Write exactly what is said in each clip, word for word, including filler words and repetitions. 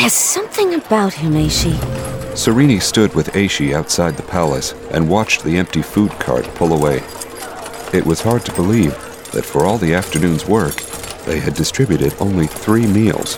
There's something about him, Aishi. Serene stood with Aishi outside the palace and watched the empty food cart pull away. It was hard to believe that for all the afternoon's work, they had distributed only three meals.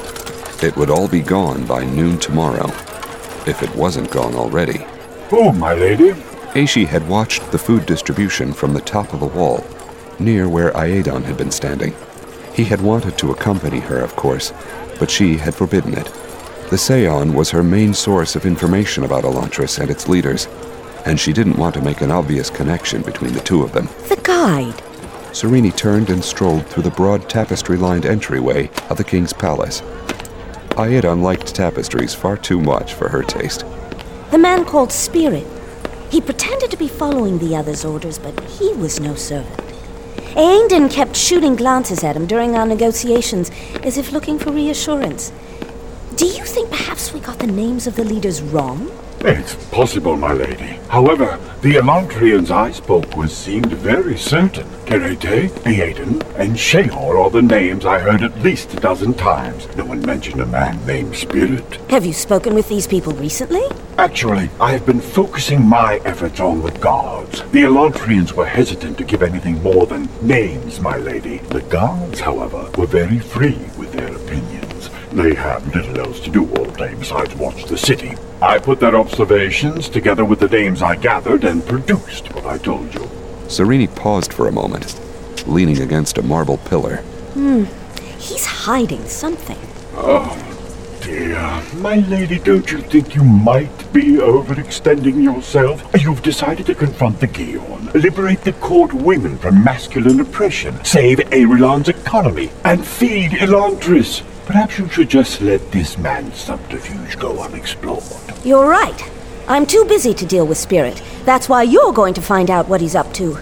It would all be gone by noon tomorrow, if it wasn't gone already. Oh, my lady. Aishi had watched the food distribution from the top of the wall, near where Aedan had been standing. He had wanted to accompany her, of course, but she had forbidden it. The Seon was her main source of information about Elantris and its leaders, and she didn't want to make an obvious connection between the two of them. The guide. Serene turned and strolled through the broad tapestry-lined entryway of the king's palace. Aedan liked tapestries far too much for her taste. The man called Spirit. He pretended to be following the others' orders, but he was no servant. Aedan kept shooting glances at him during our negotiations, as if looking for reassurance. Do you think perhaps we got the names of the leaders wrong? It's possible, my lady. However, the Elantrians I spoke with seemed very certain. Kerete, Aedan, and Shehor are the names I heard at least a dozen times. No one mentioned a man named Spirit. Have you spoken with these people recently? Actually, I have been focusing my efforts on the guards. The Elantrians were hesitant to give anything more than names, my lady. The guards, however, were very free with their opinions. They have little else to do all day besides watch the city. I put their observations together with the names I gathered and produced what I told you. Serene paused for a moment, leaning against a marble pillar. Hmm. He's hiding something. Oh, dear. My lady, don't you think you might be overextending yourself? You've decided to confront the Gion, liberate the court women from masculine oppression, save Aerilon's economy, and feed Elantris. Perhaps you should just let this man's subterfuge go unexplored. You're right. I'm too busy to deal with Spirit. That's why you're going to find out what he's up to.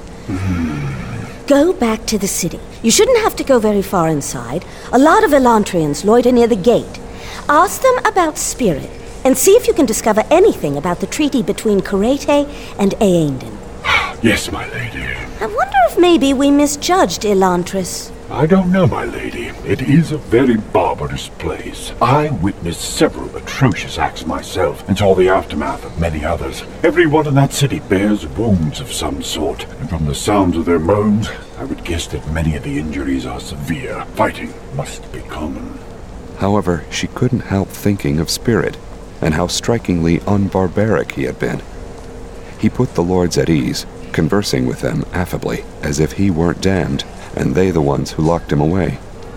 Mm. Go back to the city. You shouldn't have to go very far inside. A lot of Elantrians loiter near the gate. Ask them about Spirit, and see if you can discover anything about the treaty between Kerete and Aedan. Yes, my lady. I wonder if maybe we misjudged Elantris. I don't know, my lady. It is a very barbarous place. I witnessed several atrocious acts myself and saw the aftermath of many others. Everyone in that city bears wounds of some sort, and from the sounds of their moans, I would guess that many of the injuries are severe. Fighting must be common. However, she couldn't help thinking of Spirit, and how strikingly unbarbaric he had been. He put the lords at ease, conversing with them affably, as if he weren't damned, and they the ones who locked him away.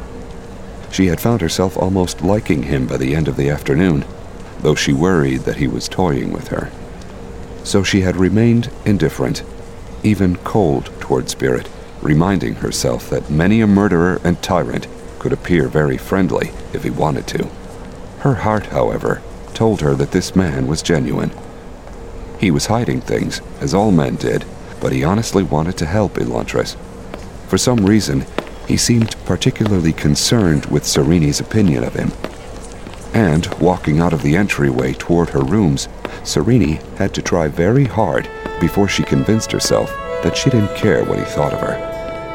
She had found herself almost liking him by the end of the afternoon, though she worried that he was toying with her. So she had remained indifferent, even cold toward Spirit, reminding herself that many a murderer and tyrant could appear very friendly if he wanted to. Her heart, however, told her that this man was genuine. He was hiding things, as all men did, but he honestly wanted to help Elantris. For some reason, he seemed particularly concerned with Serene's opinion of him. And, walking out of the entryway toward her rooms, Serene had to try very hard before she convinced herself that she didn't care what he thought of her.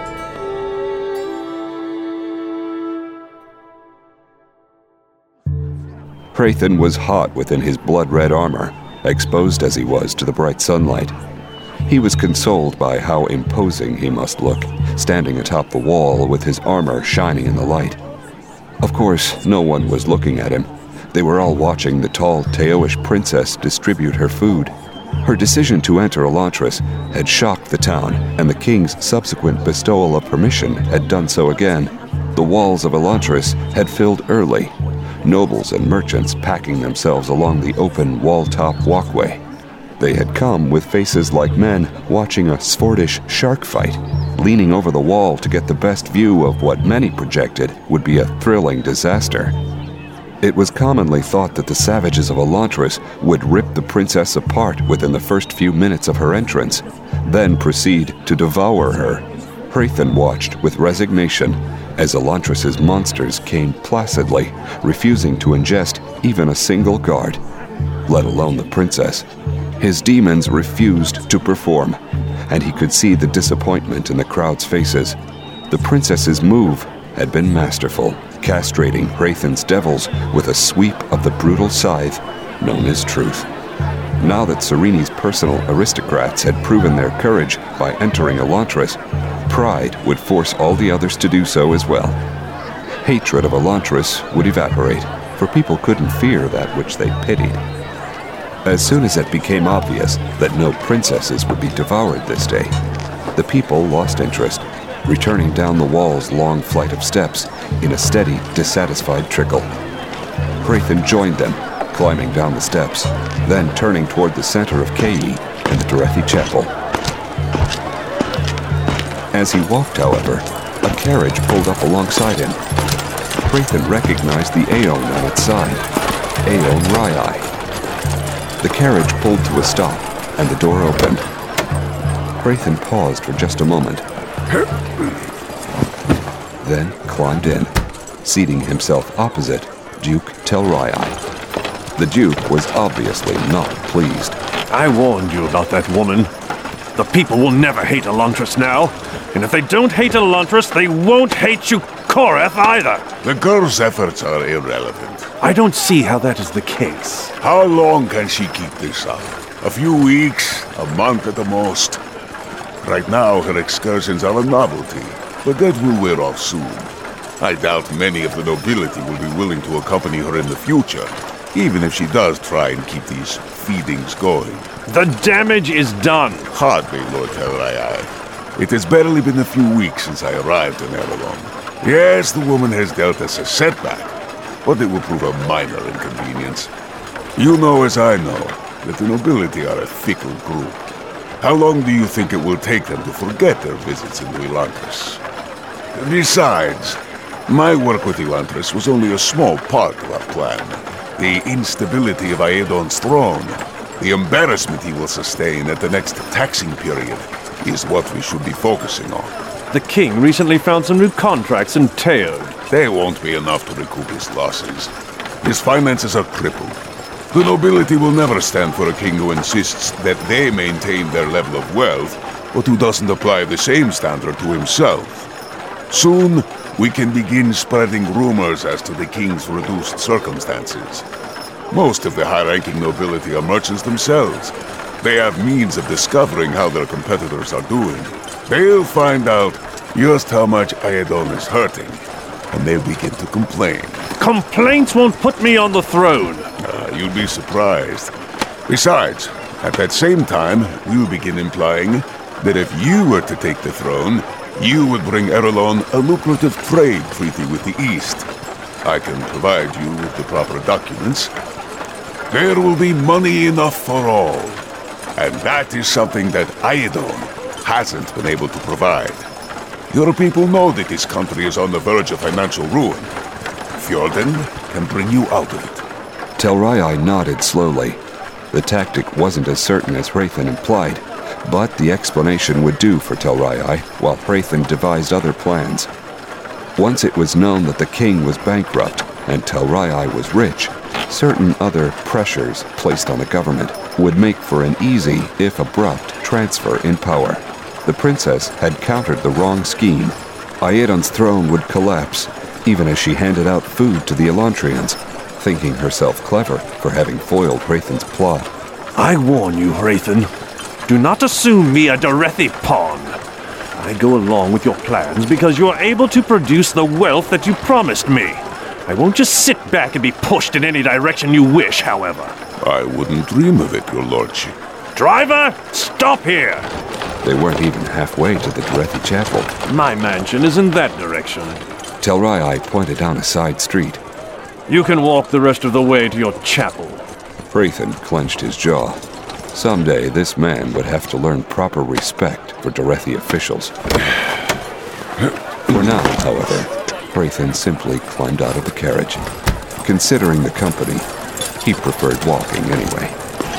Hrathen was hot within his blood-red armor, exposed as he was to the bright sunlight. He was consoled by how imposing he must look, standing atop the wall with his armor shining in the light. Of course, no one was looking at him. They were all watching the tall Teoish princess distribute her food. Her decision to enter Elantris had shocked the town, and the king's subsequent bestowal of permission had done so again. The walls of Elantris had filled early, nobles and merchants packing themselves along the open wall-top walkway. They had come with faces like men watching a Svordish shark fight, leaning over the wall to get the best view of what many projected would be a thrilling disaster. It was commonly thought that the savages of Elantris would rip the princess apart within the first few minutes of her entrance, then proceed to devour her. Hrathen watched with resignation as Elantris's monsters came placidly, refusing to ingest even a single guard, let alone the princess. His demons refused to perform, and he could see the disappointment in the crowd's faces. The princess's move had been masterful. castrating Hrathen's devils with a sweep of the brutal scythe known as truth. Now that Serene's personal aristocrats had proven their courage by entering Elantris, pride would force all the others to do so as well. Hatred of Elantris would evaporate, for people couldn't fear that which they pitied. As soon as it became obvious that no princesses would be devoured this day, the people lost interest, returning down the wall's long flight of steps in a steady, dissatisfied trickle. Hrathen joined them, climbing down the steps, then turning toward the center of Kei and the Derethi Chapel. As he walked, however, a carriage pulled up alongside him. Hrathen recognized the Aeon on its side, Aeon Raiai. The carriage pulled to a stop, and the door opened. Hrathen paused for just a moment, then climbed in, seating himself opposite Duke Tel'Raiai. The Duke was obviously not pleased. I warned you about that woman. The people will never hate Elantris now, and if they don't hate Elantris, they won't hate you, Korath, either. The girl's efforts are irrelevant. I don't see how that is the case. How long can she keep this up? A few weeks, a month at the most. Right now, her excursions are a novelty, but that will wear off soon. I doubt many of the nobility will be willing to accompany her in the future, even if she does try and keep these feedings going. The damage is done. Hardly, Lord Tel'Raiai. It has barely been a few weeks since I arrived in Erelon. Yes, the woman has dealt us a setback, but it will prove a minor inconvenience. You know as I know that the nobility are a fickle group. How long do you think it will take them to forget their visits into Elantris? Besides, my work with Elantris was only a small part of our plan. The instability of Aedon's throne, the embarrassment he will sustain at the next taxing period, is what we should be focusing on. The king recently found some new contracts in Teod. They won't be enough to recoup his losses. His finances are crippled. The nobility will never stand for a king who insists that they maintain their level of wealth, but who doesn't apply the same standard to himself. Soon, we can begin spreading rumors as to the king's reduced circumstances. Most of the high-ranking nobility are merchants themselves. They have means of discovering how their competitors are doing. They'll find out just how much Aedon is hurting, and they'll begin to complain. Complaints won't put me on the throne. Uh, you'll be surprised. Besides, at that same time, we'll begin implying that if you were to take the throne, you would bring Erelon a lucrative trade treaty with the East. I can provide you with the proper documents. There will be money enough for all. And that is something that Aedon hasn't been able to provide. Your people know that this country is on the verge of financial ruin. Fjorden can bring you out of it. Tel'Raiai nodded slowly. The tactic wasn't as certain as Hrathen implied, but the explanation would do for Tel'Raiai while Hrathen devised other plans. Once it was known that the king was bankrupt and Tel'Raiai was rich, certain other pressures placed on the government would make for an easy, if abrupt, transfer in power. The princess had countered the wrong scheme. Aedon's throne would collapse, even as she handed out food to the Elantrians, thinking herself clever for having foiled Hrathen's plot. I warn you, Hrathen. Do not assume me a Derethi pawn. I go along with your plans because you are able to produce the wealth that you promised me. I won't just sit back and be pushed in any direction you wish, however. I wouldn't dream of it, your lordship. Driver, stop here! They weren't even halfway to the Derethi Chapel. My mansion is in that direction. Tel'Raiai pointed down a side street. You can walk the rest of the way to your chapel. Hrathen clenched his jaw. Someday this man would have to learn proper respect for Derethi officials. For now, however, Hrathen simply climbed out of the carriage. Considering the company, he preferred walking anyway.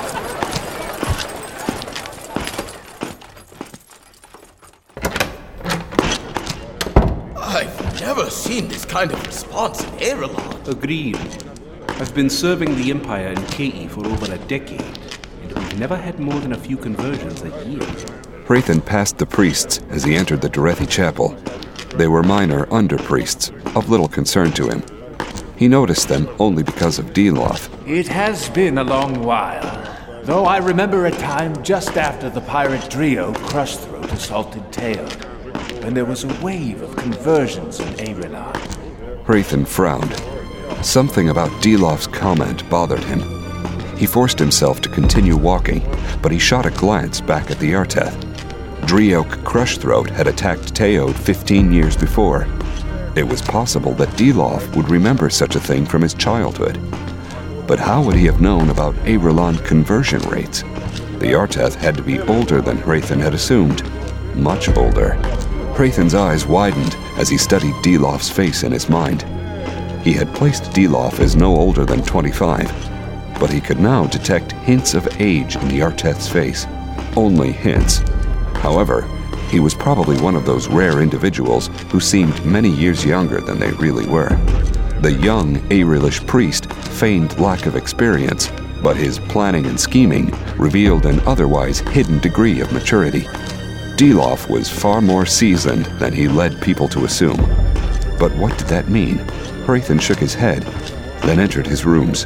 I've never seen this kind of response in Erelon. Agreed. I've been serving the Empire in Kei for over a decade, and we've never had more than a few conversions a year. Hrathen passed the priests as he entered the Derethi Chapel. They were minor under-priests, of little concern to him. He noticed them only because of Dilaf. It has been a long while, though I remember a time just after the pirate trio Crushthroat assaulted Teod, when there was a wave of conversions in Aerilon. Hrathen frowned. Something about Dilaf's comment bothered him. He forced himself to continue walking, but he shot a glance back at the Arteth. Dreoak Crushthroat had attacked Teod fifteen years before. It was possible that Dilaf would remember such a thing from his childhood. But how would he have known about Aerilon conversion rates? The Arteth had to be older than Hrathen had assumed. Much older. Hrathen's eyes widened as he studied Dilaf's face in his mind. He had placed Dilaf as no older than twenty-five, but he could now detect hints of age in the Arteth's face. Only hints. However, he was probably one of those rare individuals who seemed many years younger than they really were. The young Aerilish priest feigned lack of experience, but his planning and scheming revealed an otherwise hidden degree of maturity. Dilaf was far more seasoned than he led people to assume. But what did that mean? Hrathen shook his head, then entered his rooms.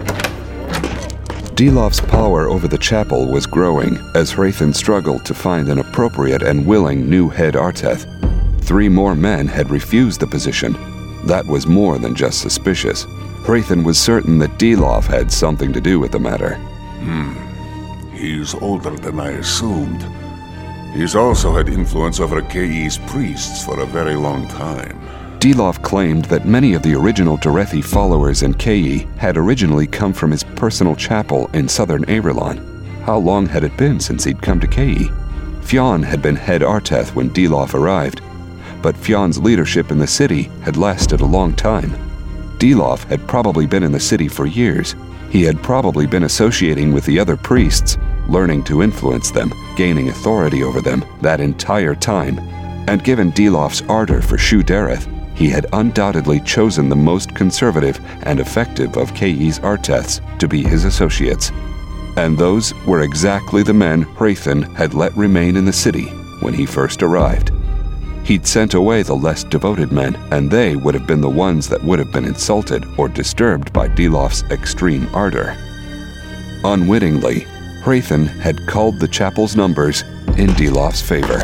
Dilaf's power over the chapel was growing as Hrathen struggled to find an appropriate and willing new head Arteth. Three more men had refused the position. That was more than just suspicious. Hrathen was certain that Dilaf had something to do with the matter. Hmm. He's older than I assumed. He's also had influence over K E's priests for a very long time. Dilaf claimed that many of the original Derethi followers in K E had originally come from his personal chapel in southern Aerilon. How long had it been since he'd come to K E? Fionn had been head Arteth when Dilaf arrived, but Fionn's leadership in the city had lasted a long time. Dilaf had probably been in the city for years. He had probably been associating with the other priests, learning to influence them, gaining authority over them that entire time. And given Dilaf's ardor for Shu-Dereth, he had undoubtedly chosen the most conservative and effective of K E's Arteths to be his associates. And those were exactly the men Hrathen had let remain in the city when he first arrived. He'd sent away the less devoted men, and they would have been the ones that would have been insulted or disturbed by Dilaf's extreme ardor. Unwittingly, Hrathen had called the chapel's numbers in Dilaf's favor.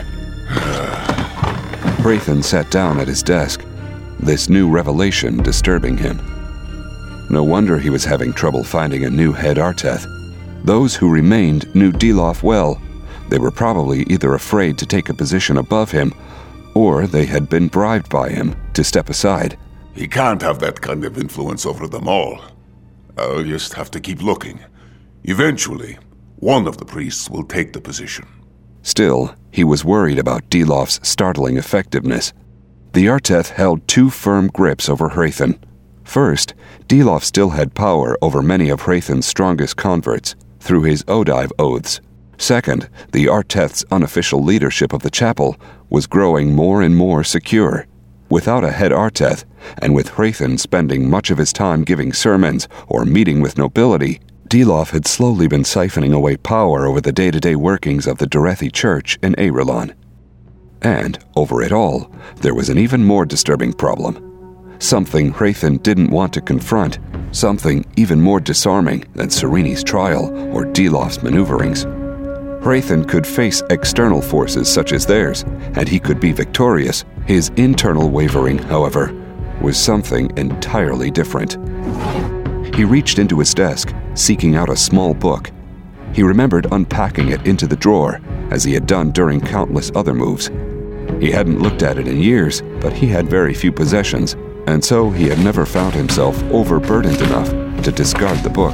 Hrathen sat down at his desk, this new revelation disturbing him. No wonder he was having trouble finding a new head Arteth. Those who remained knew Dilaf well. They were probably either afraid to take a position above him, or they had been bribed by him to step aside. He can't have that kind of influence over them all. I'll just have to keep looking. Eventually, one of the priests will take the position. Still, he was worried about Dilaf's startling effectiveness. The Arteth held two firm grips over Hrathen. First, Dilaf still had power over many of Hrathen's strongest converts through his Odive oaths. Second, the Arteth's unofficial leadership of the chapel was growing more and more secure. Without a head Arteth, and with Hrathen spending much of his time giving sermons or meeting with nobility, Dilaf had slowly been siphoning away power over the day-to-day workings of the Derethi Church in Aerilon. And, over it all, there was an even more disturbing problem. Something Hrathen didn't want to confront, something even more disarming than Sereni's trial or Dilaf's maneuverings. Hrathen could face external forces such as theirs, and he could be victorious. His internal wavering, however, was something entirely different. He reached into his desk, seeking out a small book. He remembered unpacking it into the drawer, as he had done during countless other moves. He hadn't looked at it in years, but he had very few possessions, and so he had never found himself overburdened enough to discard the book.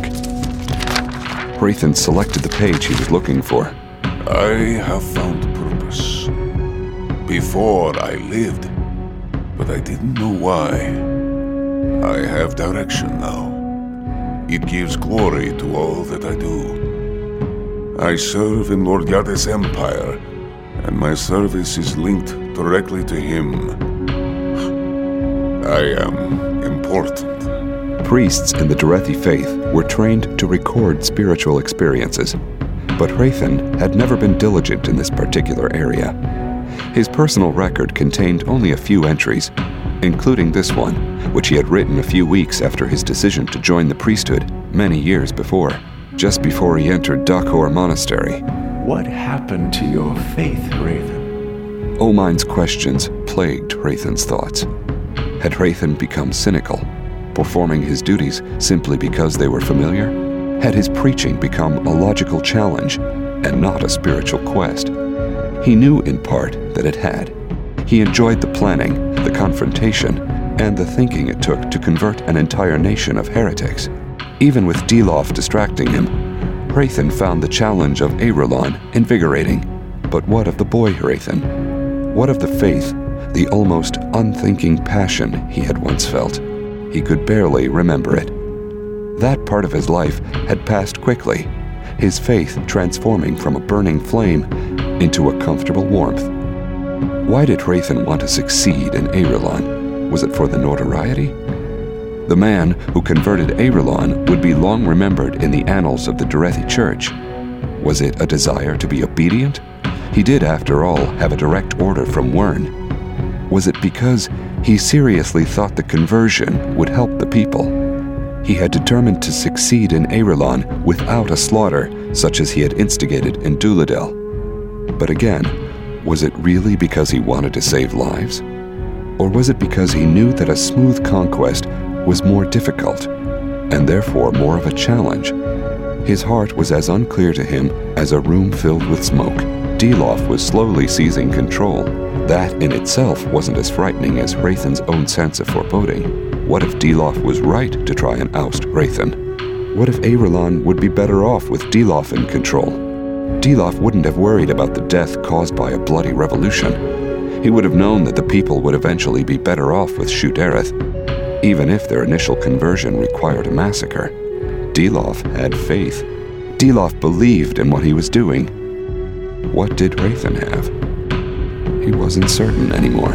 Hrathen selected the page he was looking for. I have found purpose. Before I lived, but I didn't know why. I have direction now. It gives glory to all that I do. I serve in Lord Yada's empire, and my service is linked directly to him. I am important. Priests in the Derethi faith were trained to record spiritual experiences, but Hrathen had never been diligent in this particular area. His personal record contained only a few entries, including this one, which he had written a few weeks after his decision to join the priesthood many years before, just before he entered Dakhor Monastery. What happened to your faith, Hrathen? Omine's questions plagued Hrathen's thoughts. Had Hrathen become cynical, performing his duties simply because they were familiar? Had his preaching become a logical challenge and not a spiritual quest? He knew in part that it had. He enjoyed the planning, the confrontation, and the thinking it took to convert an entire nation of heretics. Even with Dilaf distracting him, Hrathen found the challenge of Aerolon invigorating. But what of the boy Hrathen? What of the faith, the almost unthinking passion he had once felt? He could barely remember it. That part of his life had passed quickly, his faith transforming from a burning flame into a comfortable warmth. Why did Hrathen want to succeed in Aerolon? Was it for the notoriety? The man who converted Aerolon would be long remembered in the annals of the Derethi Church. Was it a desire to be obedient? He did, after all, have a direct order from Wyrn. Was it because he seriously thought the conversion would help the people? He had determined to succeed in Aerolon without a slaughter such as he had instigated in Duladel. But again, was it really because he wanted to save lives? Or was it because he knew that a smooth conquest was more difficult, and therefore more of a challenge? His heart was as unclear to him as a room filled with smoke. Dilaf was slowly seizing control. That in itself wasn't as frightening as Hrathen's own sense of foreboding. What if Dilaf was right to try and oust Hrathen? What if Aerolon would be better off with Dilaf in control? Dilaf wouldn't have worried about the death caused by a bloody revolution. He would have known that the people would eventually be better off with Shu-Dereth, even if their initial conversion required a massacre. Dilaf had faith. Dilaf believed in what he was doing. What did Hrathen have? He wasn't certain anymore.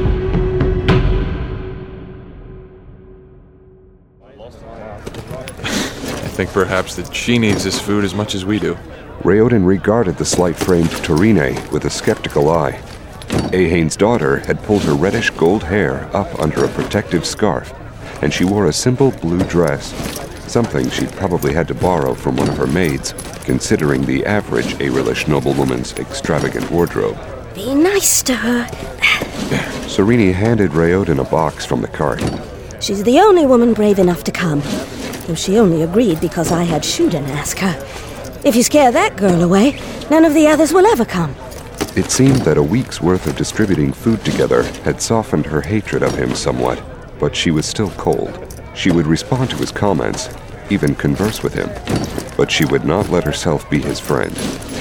I think perhaps that she needs this food as much as we do. Raoden regarded the slight-framed Torine with a skeptical eye. Ahane's daughter had pulled her reddish gold hair up under a protective scarf, and she wore a simple blue dress, something she'd probably had to borrow from one of her maids, considering the average Aerilish noblewoman's extravagant wardrobe. Be nice to her. Serene handed Raoden a box from the cart. She's the only woman brave enough to come, though she only agreed because I had Shuden ask her. If you scare that girl away, none of the others will ever come. It seemed that a week's worth of distributing food together had softened her hatred of him somewhat, but she was still cold. She would respond to his comments, even converse with him, but she would not let herself be his friend.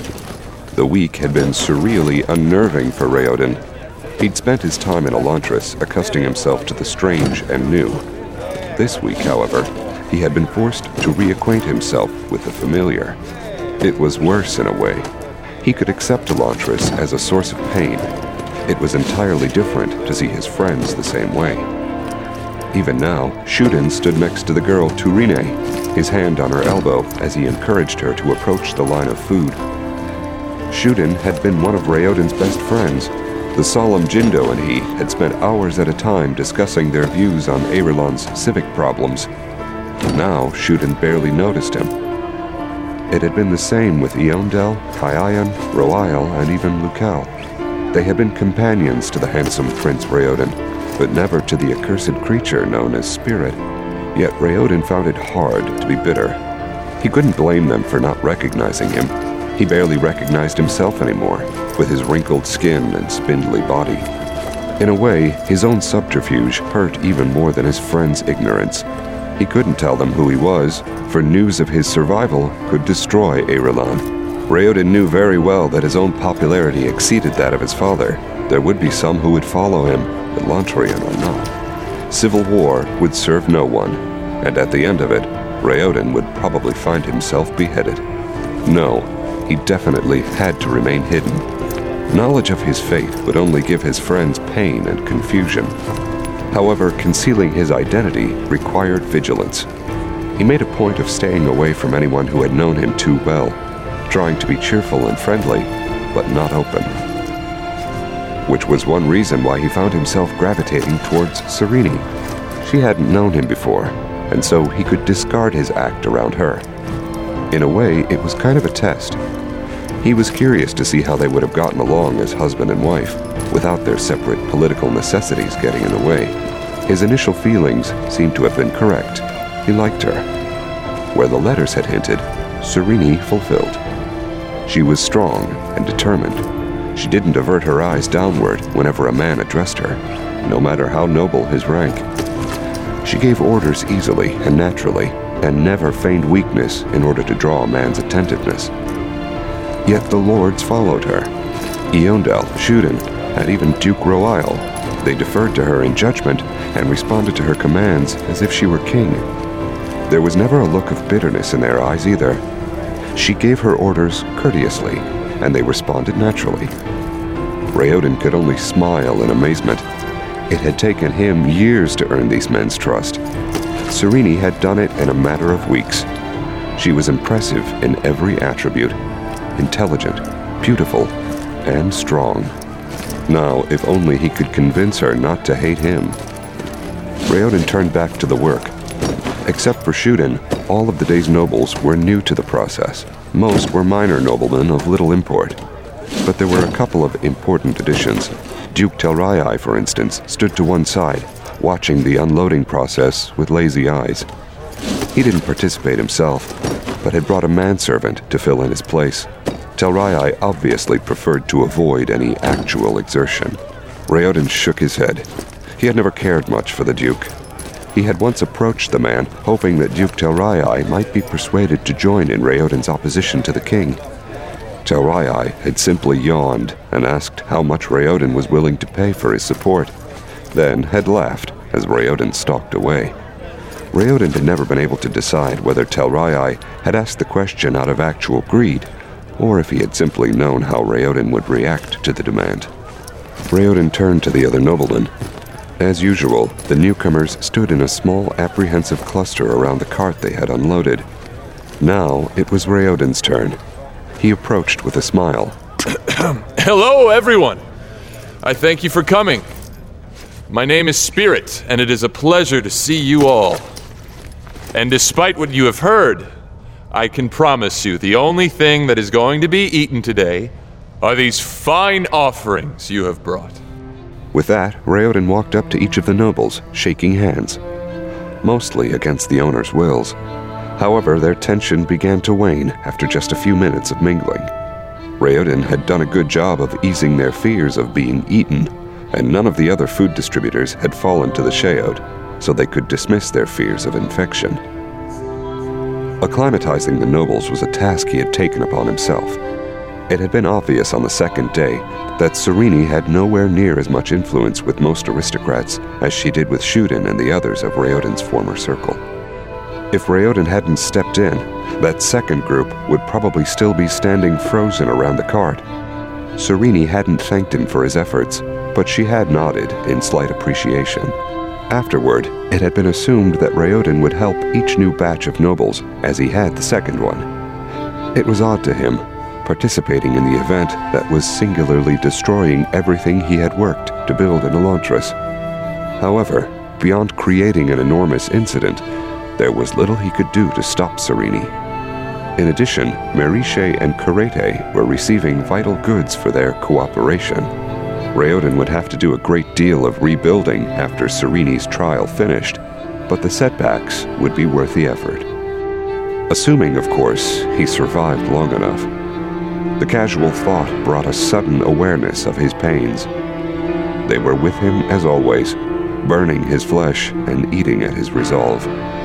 The week had been surreally unnerving for Raoden. He'd spent his time in Elantris accustoming himself to the strange and new. This week, however, he had been forced to reacquaint himself with the familiar. It was worse in a way. He could accept Elantris as a source of pain. It was entirely different to see his friends the same way. Even now, Shuden stood next to the girl Torine, his hand on her elbow as he encouraged her to approach the line of food. Shuden had been one of Raoden's best friends. The solemn Jindo and he had spent hours at a time discussing their views on Aerolon's civic problems. Now, Shuden barely noticed him. It had been the same with Eondel, Kaiyan, Roael, and even Lucal. They had been companions to the handsome Prince Raoden, but never to the accursed creature known as Spirit. Yet Raoden found it hard to be bitter. He couldn't blame them for not recognizing him. He barely recognized himself anymore, with his wrinkled skin and spindly body. In a way, his own subterfuge hurt even more than his friend's ignorance. He couldn't tell them who he was, for news of his survival could destroy Aerolon. Raoden knew very well that his own popularity exceeded that of his father. There would be some who would follow him, Elantrian or not. Civil war would serve no one, and at the end of it, Raoden would probably find himself beheaded. No, he definitely had to remain hidden. Knowledge of his fate would only give his friends pain and confusion. However, concealing his identity required vigilance. He made a point of staying away from anyone who had known him too well, trying to be cheerful and friendly, but not open. which was one reason why he found himself gravitating towards Serene. She hadn't known him before, and so he could discard his act around her. In a way, it was kind of a test. He was curious to see how they would have gotten along as husband and wife, without their separate political necessities getting in the way. His initial feelings seemed to have been correct. He liked her. Where the letters had hinted, Serene fulfilled. She was strong and determined. She didn't avert her eyes downward whenever a man addressed her, no matter how noble his rank. She gave orders easily and naturally, and never feigned weakness in order to draw a man's attentiveness. Yet the lords followed her. Eondel, Shuden, and even Duke Roial. They deferred to her in judgment and responded to her commands as if she were king. There was never a look of bitterness in their eyes either. She gave her orders courteously, and they responded naturally. Raoden could only smile in amazement. It had taken him years to earn these men's trust. Serene had done it in a matter of weeks. She was impressive in every attribute. Intelligent, beautiful, and strong. Now, if only he could convince her not to hate him. Raoden turned back to the work. Except for Shuden, all of the day's nobles were new to the process. Most were minor noblemen of little import. But there were a couple of important additions. Duke Telrai, for instance, stood to one side, watching the unloading process with lazy eyes. He didn't participate himself, but had brought a manservant to fill in his place. Telrai obviously preferred to avoid any actual exertion. Raoden shook his head. He had never cared much for the Duke. He had once approached the man, hoping that Duke Telrai might be persuaded to join in Raoden's opposition to the king. Telrai had simply yawned and asked how much Raoden was willing to pay for his support, then had laughed as Raoden stalked away. Raoden had never been able to decide whether Telrai had asked the question out of actual greed, or if he had simply known how Raoden would react to the demand. Raoden turned to the other noblemen. As usual, the newcomers stood in a small, apprehensive cluster around the cart they had unloaded. Now it was Raoden's turn. He approached with a smile. Hello, everyone! I thank you for coming. My name is Spirit, and it is a pleasure to see you all. And despite what you have heard, I can promise you the only thing that is going to be eaten today are these fine offerings you have brought. With that, Raoden walked up to each of the nobles, shaking hands, mostly against the owner's wills. However, their tension began to wane after just a few minutes of mingling. Raoden had done a good job of easing their fears of being eaten, and none of the other food distributors had fallen to the Sheod, so they could dismiss their fears of infection. Acclimatizing the nobles was a task he had taken upon himself. It had been obvious on the second day that Serene had nowhere near as much influence with most aristocrats as she did with Shuden and the others of Raoden's former circle. If Raoden hadn't stepped in, that second group would probably still be standing frozen around the cart. Serene hadn't thanked him for his efforts, but she had nodded in slight appreciation. Afterward, it had been assumed that Raoden would help each new batch of nobles, as he had the second one. It was odd to him, participating in the event that was singularly destroying everything he had worked to build in Elantris. However, beyond creating an enormous incident, there was little he could do to stop Serene. In addition, Meriche and Karete were receiving vital goods for their cooperation. Raoden would have to do a great deal of rebuilding after Serene's trial finished, but the setbacks would be worth the effort. Assuming, of course, he survived long enough. The casual thought brought a sudden awareness of his pains. They were with him as always, burning his flesh and eating at his resolve.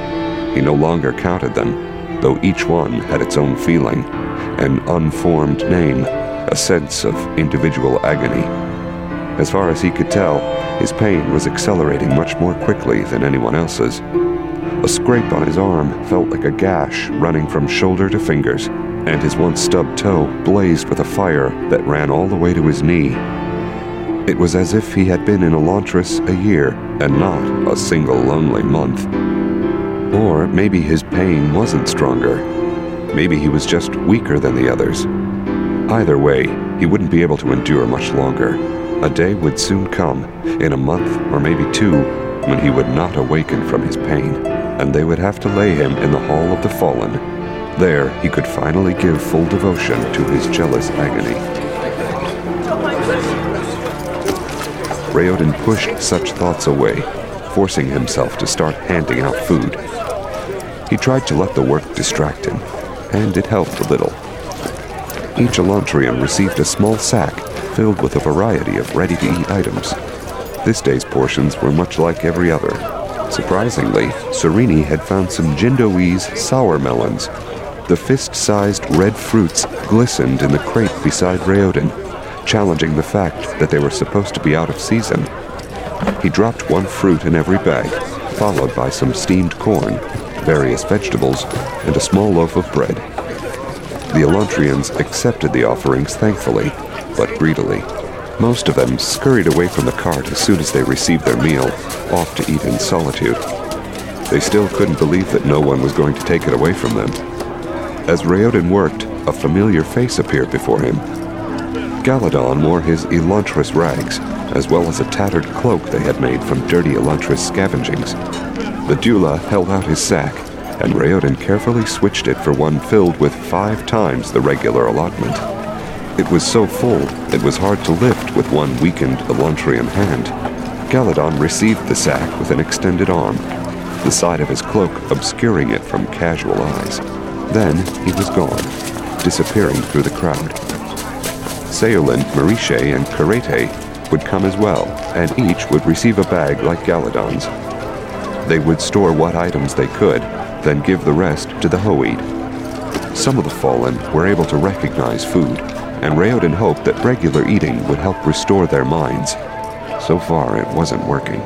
He no longer counted them, though each one had its own feeling, an unformed name, a sense of individual agony. As far as he could tell, his pain was accelerating much more quickly than anyone else's. A scrape on his arm felt like a gash running from shoulder to fingers, and his once stubbed toe blazed with a fire that ran all the way to his knee. It was as if he had been in Elantris a year, and not a single lonely month. Or maybe his pain wasn't stronger. Maybe he was just weaker than the others. Either way, he wouldn't be able to endure much longer. A day would soon come, in a month or maybe two, when he would not awaken from his pain, and they would have to lay him in the Hall of the Fallen. There he could finally give full devotion to his jealous agony. Raoden pushed such thoughts away, forcing himself to start handing out food. He tried to let the work distract him, and it helped a little. Each Elantrian received a small sack filled with a variety of ready-to-eat items. This day's portions were much like every other. Surprisingly, Sereni had found some Jindoese sour melons. The fist-sized red fruits glistened in the crate beside Raoden, challenging the fact that they were supposed to be out of season. He dropped one fruit in every bag, followed by some steamed corn, various vegetables, and a small loaf of bread. The Elantrians accepted the offerings thankfully, but greedily. Most of them scurried away from the cart as soon as they received their meal, off to eat in solitude. They still couldn't believe that no one was going to take it away from them. As Raoden worked, a familiar face appeared before him. Galadon wore his Elantris rags, as well as a tattered cloak they had made from dirty Elantris scavengings. The Dula held out his sack, and Raoden carefully switched it for one filled with five times the regular allotment. It was so full, it was hard to lift with one weakened Elantrian hand. Galadon received the sack with an extended arm, the side of his cloak obscuring it from casual eyes. Then he was gone, disappearing through the crowd. Seolin, Marishe, and Karete would come as well, and each would receive a bag like Galadon's. They would store what items they could, then give the rest to the Hoid. Some of the Fallen were able to recognize food, and Raoden hoped that regular eating would help restore their minds. So far, it wasn't working.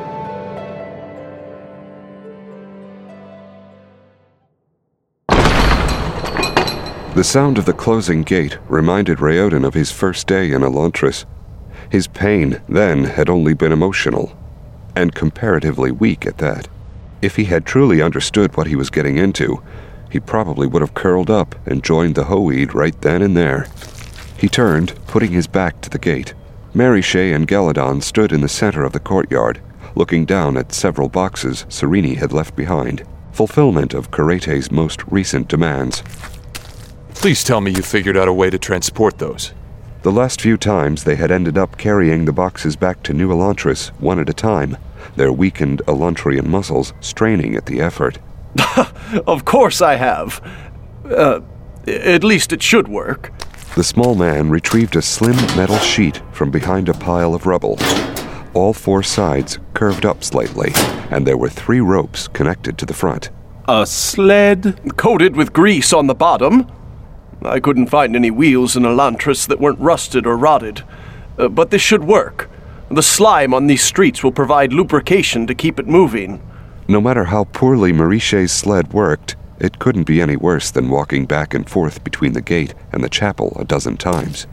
The sound of the closing gate reminded Raoden of his first day in Elantris. His pain then had only been emotional, and comparatively weak at that. If he had truly understood what he was getting into, he probably would have curled up and joined the Hoid right then and there. He turned, putting his back to the gate. Marishe and Galadon stood in the center of the courtyard, looking down at several boxes Sereni had left behind, fulfillment of Karete's most recent demands. Please tell me you figured out a way to transport those. The last few times they had ended up carrying the boxes back to New Elantris one at a time, their weakened Elantrian muscles straining at the effort. Of course I have. Uh, at least it should work. The small man retrieved a slim metal sheet from behind a pile of rubble. All four sides curved up slightly, and there were three ropes connected to the front. A sled coated with grease on the bottom. I couldn't find any wheels in Elantris that weren't rusted or rotted. Uh, but this should work. The slime on these streets will provide lubrication to keep it moving. No matter how poorly Marishe's sled worked, it couldn't be any worse than walking back and forth between the gate and the chapel a dozen times.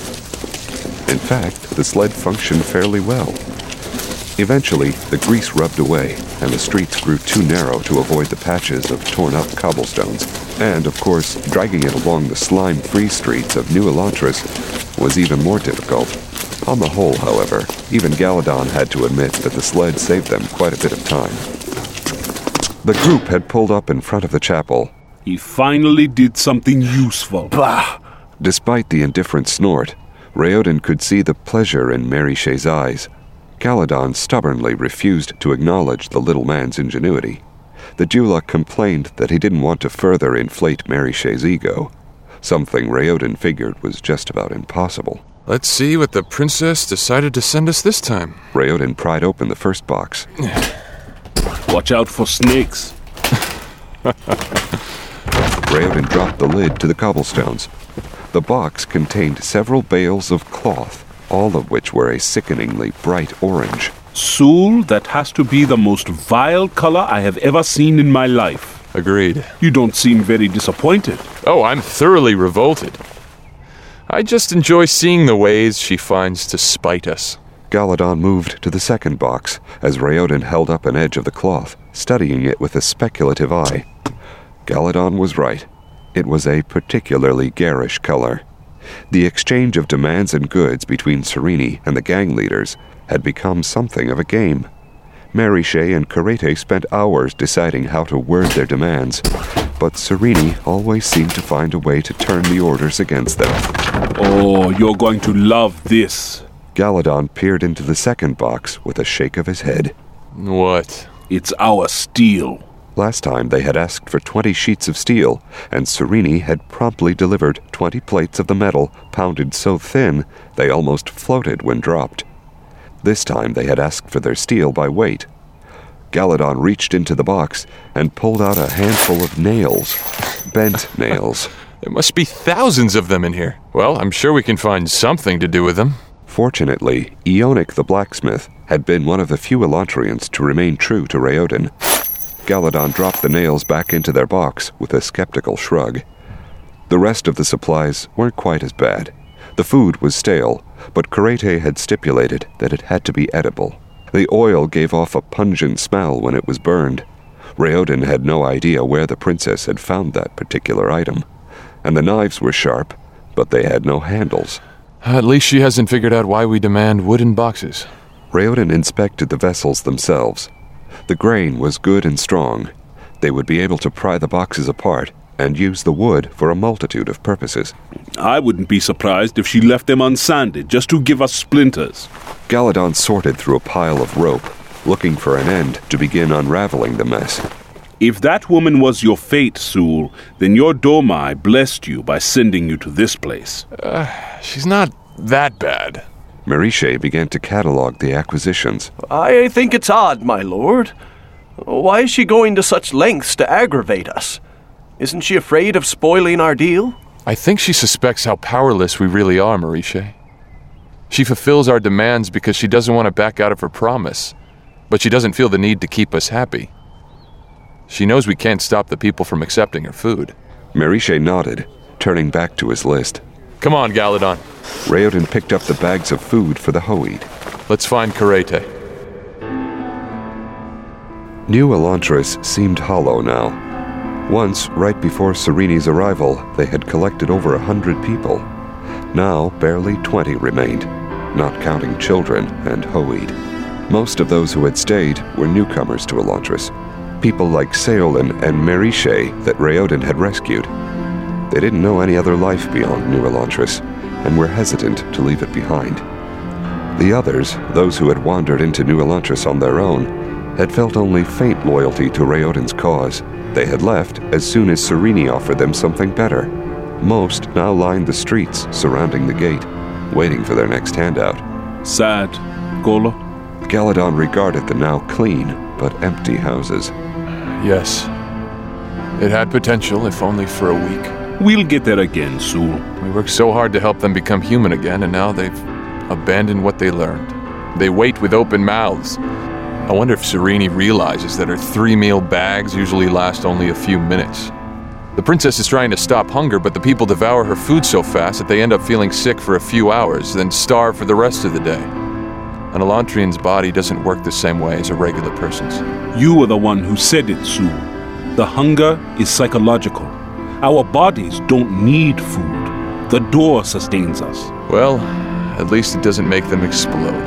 In fact, the sled functioned fairly well. Eventually, the grease rubbed away, and the streets grew too narrow to avoid the patches of torn-up cobblestones. And, of course, dragging it along the slime-free streets of New Elantris was even more difficult. On the whole, however, even Galadon had to admit that the sled saved them quite a bit of time. The group had pulled up in front of the chapel. He finally did something useful. Bah! Despite the indifferent snort, Raoden could see the pleasure in Marishe's eyes. Galadon stubbornly refused to acknowledge the little man's ingenuity. The Dula complained that he didn't want to further inflate Marishe's ego, something Raoden figured was just about impossible. Let's see what the princess decided to send us this time. Raoden pried open the first box. Watch out for snakes. Raoden dropped the lid to the cobblestones. The box contained several bales of cloth, all of which were a sickeningly bright orange. Soul, that has to be the most vile color I have ever seen in my life. Agreed. You don't seem very disappointed. Oh, I'm thoroughly revolted. I just enjoy seeing the ways she finds to spite us. Galadon moved to the second box as Raoden held up an edge of the cloth, studying it with a speculative eye. Galadon was right. It was a particularly garish color. The exchange of demands and goods between Sereni and the gang leaders had become something of a game. Marishe and Karete spent hours deciding how to word their demands, but Sereni always seemed to find a way to turn the orders against them. Oh, you're going to love this. Galadon peered into the second box with a shake of his head. What? It's our steel. Last time they had asked for twenty sheets of steel, and Sereni had promptly delivered twenty plates of the metal pounded so thin they almost floated when dropped. This time they had asked for their steel by weight. Galadon reached into the box and pulled out a handful of nails. Bent nails. There must be thousands of them in here. Well, I'm sure we can find something to do with them. Fortunately, Eonik the blacksmith had been one of the few Elantrians to remain true to Raoden. Galadon dropped the nails back into their box with a skeptical shrug. The rest of the supplies weren't quite as bad. The food was stale, but Karete had stipulated that it had to be edible. The oil gave off a pungent smell when it was burned. Raoden had no idea where the princess had found that particular item. And the knives were sharp, but they had no handles. At least she hasn't figured out why we demand wooden boxes. Raoden inspected the vessels themselves. The grain was good and strong. They would be able to pry the boxes apart and use the wood for a multitude of purposes. I wouldn't be surprised if she left them unsanded just to give us splinters. Galadon sorted through a pile of rope, looking for an end to begin unraveling the mess. If that woman was your fate, Sul, then your Domai blessed you by sending you to this place. Uh, she's not that bad. Marishe began to catalog the acquisitions. I think it's odd, my lord. Why is she going to such lengths to aggravate us? Isn't she afraid of spoiling our deal? I think she suspects how powerless we really are, Marishe. She fulfills our demands because she doesn't want to back out of her promise, but she doesn't feel the need to keep us happy. She knows we can't stop the people from accepting her food. Marishe nodded, turning back to his list. Come on, Galadon. Raoden picked up the bags of food for the Hoid. Let's find Karete. New Elantris seemed hollow now. Once, right before Sereni's arrival, they had collected over a hundred people. Now, barely twenty remained, not counting children and Hoid. Most of those who had stayed were newcomers to Elantris, people like Seolin and Marishe that Raoden had rescued. They didn't know any other life beyond New Elantris, and were hesitant to leave it behind. The others, those who had wandered into New Elantris on their own, had felt only faint loyalty to Raoden's cause. They had left as soon as Sereni offered them something better. Most now lined the streets surrounding the gate, waiting for their next handout. Sad, Golo? Galadon regarded the now clean but empty houses. Yes. It had potential, if only for a week. We'll get there again, Sul. We worked so hard to help them become human again, and now they've abandoned what they learned. They wait with open mouths. I wonder if Sereni realizes that her three-meal bags usually last only a few minutes. The princess is trying to stop hunger, but the people devour her food so fast that they end up feeling sick for a few hours, then starve for the rest of the day. An Elantrian's body doesn't work the same way as a regular person's. You were the one who said it, Sul. The hunger is psychological. Our bodies don't need food. The door sustains us. Well, at least it doesn't make them explode.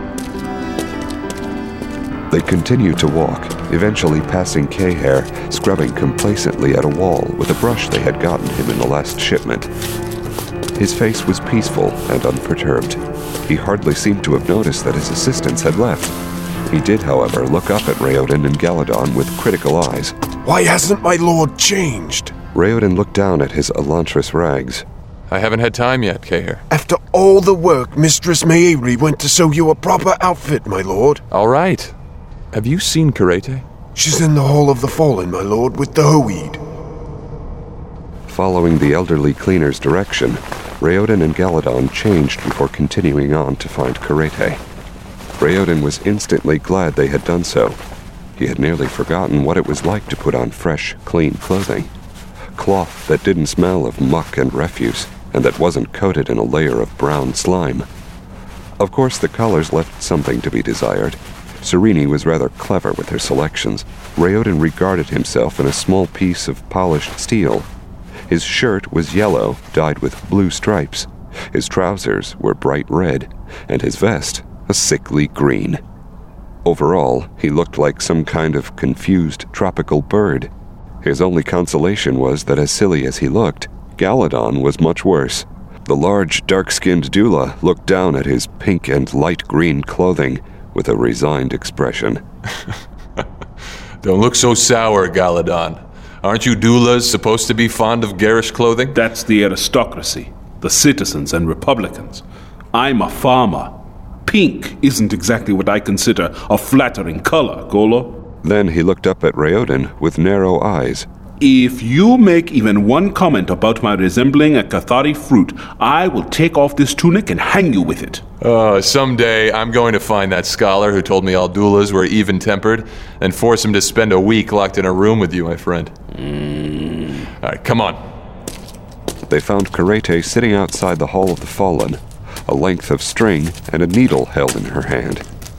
They continued to walk, eventually passing Kehair, scrubbing complacently at a wall with a brush they had gotten him in the last shipment. His face was peaceful and unperturbed. He hardly seemed to have noticed that his assistants had left. He did, however, look up at Raoden and Galadon with critical eyes. Why hasn't my lord changed? Raoden looked down at his Elantris rags. I haven't had time yet, Kehair. After all the work, Mistress Mairi went to sew you a proper outfit, my lord. All right. Have you seen Karete? She's in the Hall of the Fallen, my lord, with the Hoid. Following the elderly cleaner's direction, Raoden and Galadon changed before continuing on to find Karete. Raoden was instantly glad they had done so. He had nearly forgotten what it was like to put on fresh, clean clothing. Cloth that didn't smell of muck and refuse, and that wasn't coated in a layer of brown slime. Of course, the colors left something to be desired. Sereni was rather clever with her selections. Raoden regarded himself in a small piece of polished steel. His shirt was yellow, dyed with blue stripes. His trousers were bright red, and his vest a sickly green. Overall, he looked like some kind of confused tropical bird. His only consolation was that as silly as he looked, Galladon was much worse. The large, dark-skinned Dula looked down at his pink and light green clothing with a resigned expression. Don't look so sour, Galladon. Aren't you doulas supposed to be fond of garish clothing? That's the aristocracy, the citizens and republicans. I'm a farmer. Pink isn't exactly what I consider a flattering color, Golo. Then he looked up at Raoden with narrow eyes. If you make even one comment about my resembling a Cathari fruit, I will take off this tunic and hang you with it. Uh, someday I'm going to find that scholar who told me all doulas were even-tempered and force him to spend a week locked in a room with you, my friend. Mm. All right, come on. They found Karete sitting outside the Hall of the Fallen, a length of string and a needle held in her hand.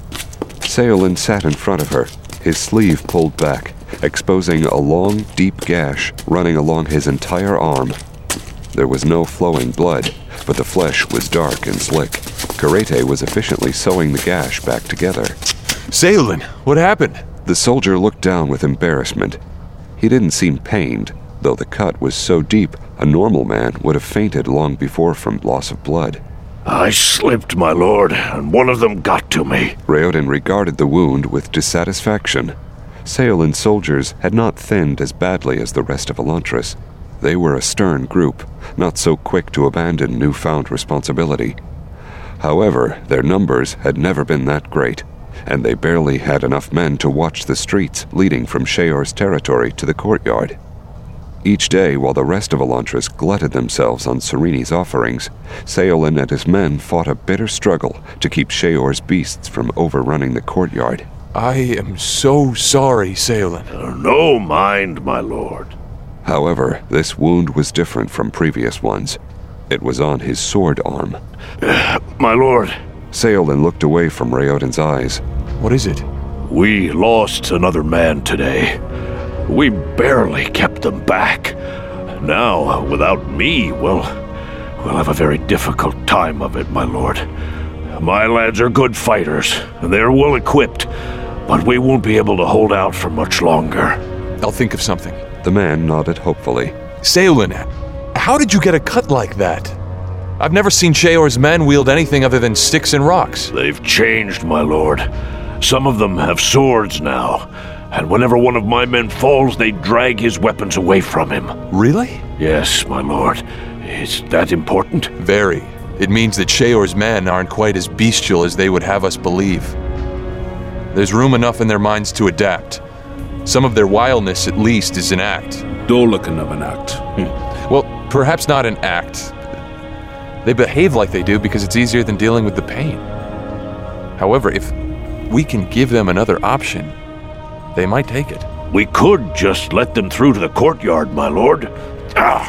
Seolin sat in front of her, his sleeve pulled back, exposing a long, deep gash running along his entire arm. There was no flowing blood, but the flesh was dark and slick. Karete was efficiently sewing the gash back together. Seolin, what happened? The soldier looked down with embarrassment. He didn't seem pained, though the cut was so deep a normal man would have fainted long before from loss of blood. I slipped, my lord, and one of them got to me. Raoden regarded the wound with dissatisfaction. Seolin's soldiers had not thinned as badly as the rest of Elantris. They were a stern group, not so quick to abandon newfound responsibility. However, their numbers had never been that great, and they barely had enough men to watch the streets leading from Sheor's territory to the courtyard. Each day, while the rest of Elantris glutted themselves on Sereni's offerings, Seolin and his men fought a bitter struggle to keep Sheor's beasts from overrunning the courtyard. I am so sorry, Seolin. Uh, no mind, my lord. However, this wound was different from previous ones. It was on his sword arm. Uh, my lord. Seolin looked away from Raoden's eyes. What is it? We lost another man today. We barely kept them back. Now, without me, well, we'll have a very difficult time of it, my lord. My lads are good fighters, and they're well equipped, but we won't be able to hold out for much longer. I'll think of something. The man nodded hopefully. Seolin, how did you get a cut like that? I've never seen Sheor's men wield anything other than sticks and rocks. They've changed, my lord. Some of them have swords now, and whenever one of my men falls, they drag his weapons away from him. Really? Yes, my lord. Is that important? Very. It means that Sheor's men aren't quite as bestial as they would have us believe. There's room enough in their minds to adapt. Some of their wildness, at least, is an act. Dolakin of an act. Hmm. Well, perhaps not an act. They behave like they do because it's easier than dealing with the pain. However, if we can give them another option, they might take it. We could just let them through to the courtyard, my lord. Ah.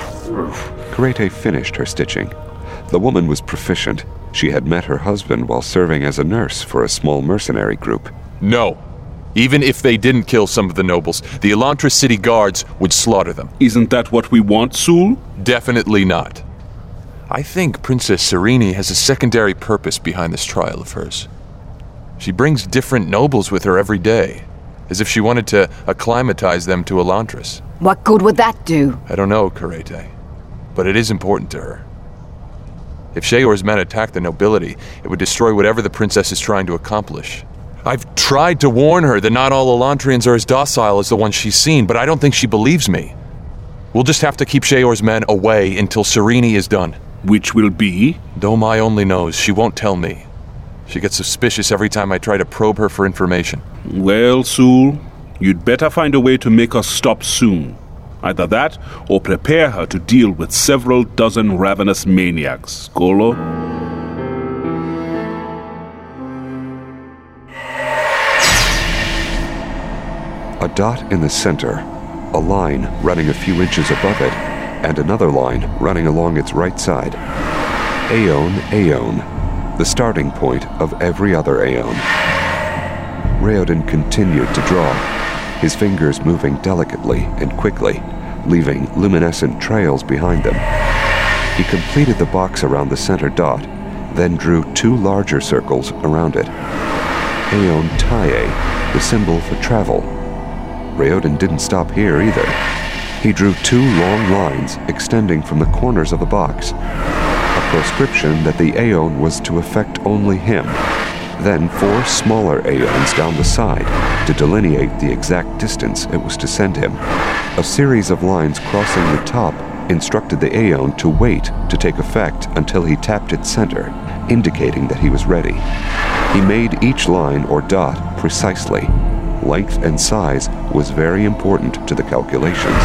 Karete finished her stitching. The woman was proficient. She had met her husband while serving as a nurse for a small mercenary group. No. Even if they didn't kill some of the nobles, the Elantris city guards would slaughter them. Isn't that what we want, Sul? Definitely not. I think Princess Sereni has a secondary purpose behind this trial of hers. She brings different nobles with her every day, as if she wanted to acclimatize them to Elantris. What good would that do? I don't know, Karete, but it is important to her. If Sheor's men attack the nobility, it would destroy whatever the princess is trying to accomplish. I've tried to warn her that not all Elantrians are as docile as the ones she's seen, but I don't think she believes me. We'll just have to keep Sheor's men away until Sereni is done. Which will be? Domai only knows. She won't tell me. She gets suspicious every time I try to probe her for information. Well, Sul, you'd better find a way to make us stop soon. Either that, or prepare her to deal with several dozen ravenous maniacs. Golo? A dot in the center, a line running a few inches above it, and another line running along its right side. Aeon, Aeon, the starting point of every other Aeon. Raoden continued to draw, his fingers moving delicately and quickly, leaving luminescent trails behind them. He completed the box around the center dot, then drew two larger circles around it. Aeon Tyee, the symbol for travel. Raoden didn't stop here either. He drew two long lines extending from the corners of the box, a proscription that the Aeon was to affect only him, then four smaller Aeons down the side to delineate the exact distance it was to send him. A series of lines crossing the top instructed the Aeon to wait to take effect until he tapped its center, indicating that he was ready. He made each line or dot precisely. Length and size was very important to the calculations.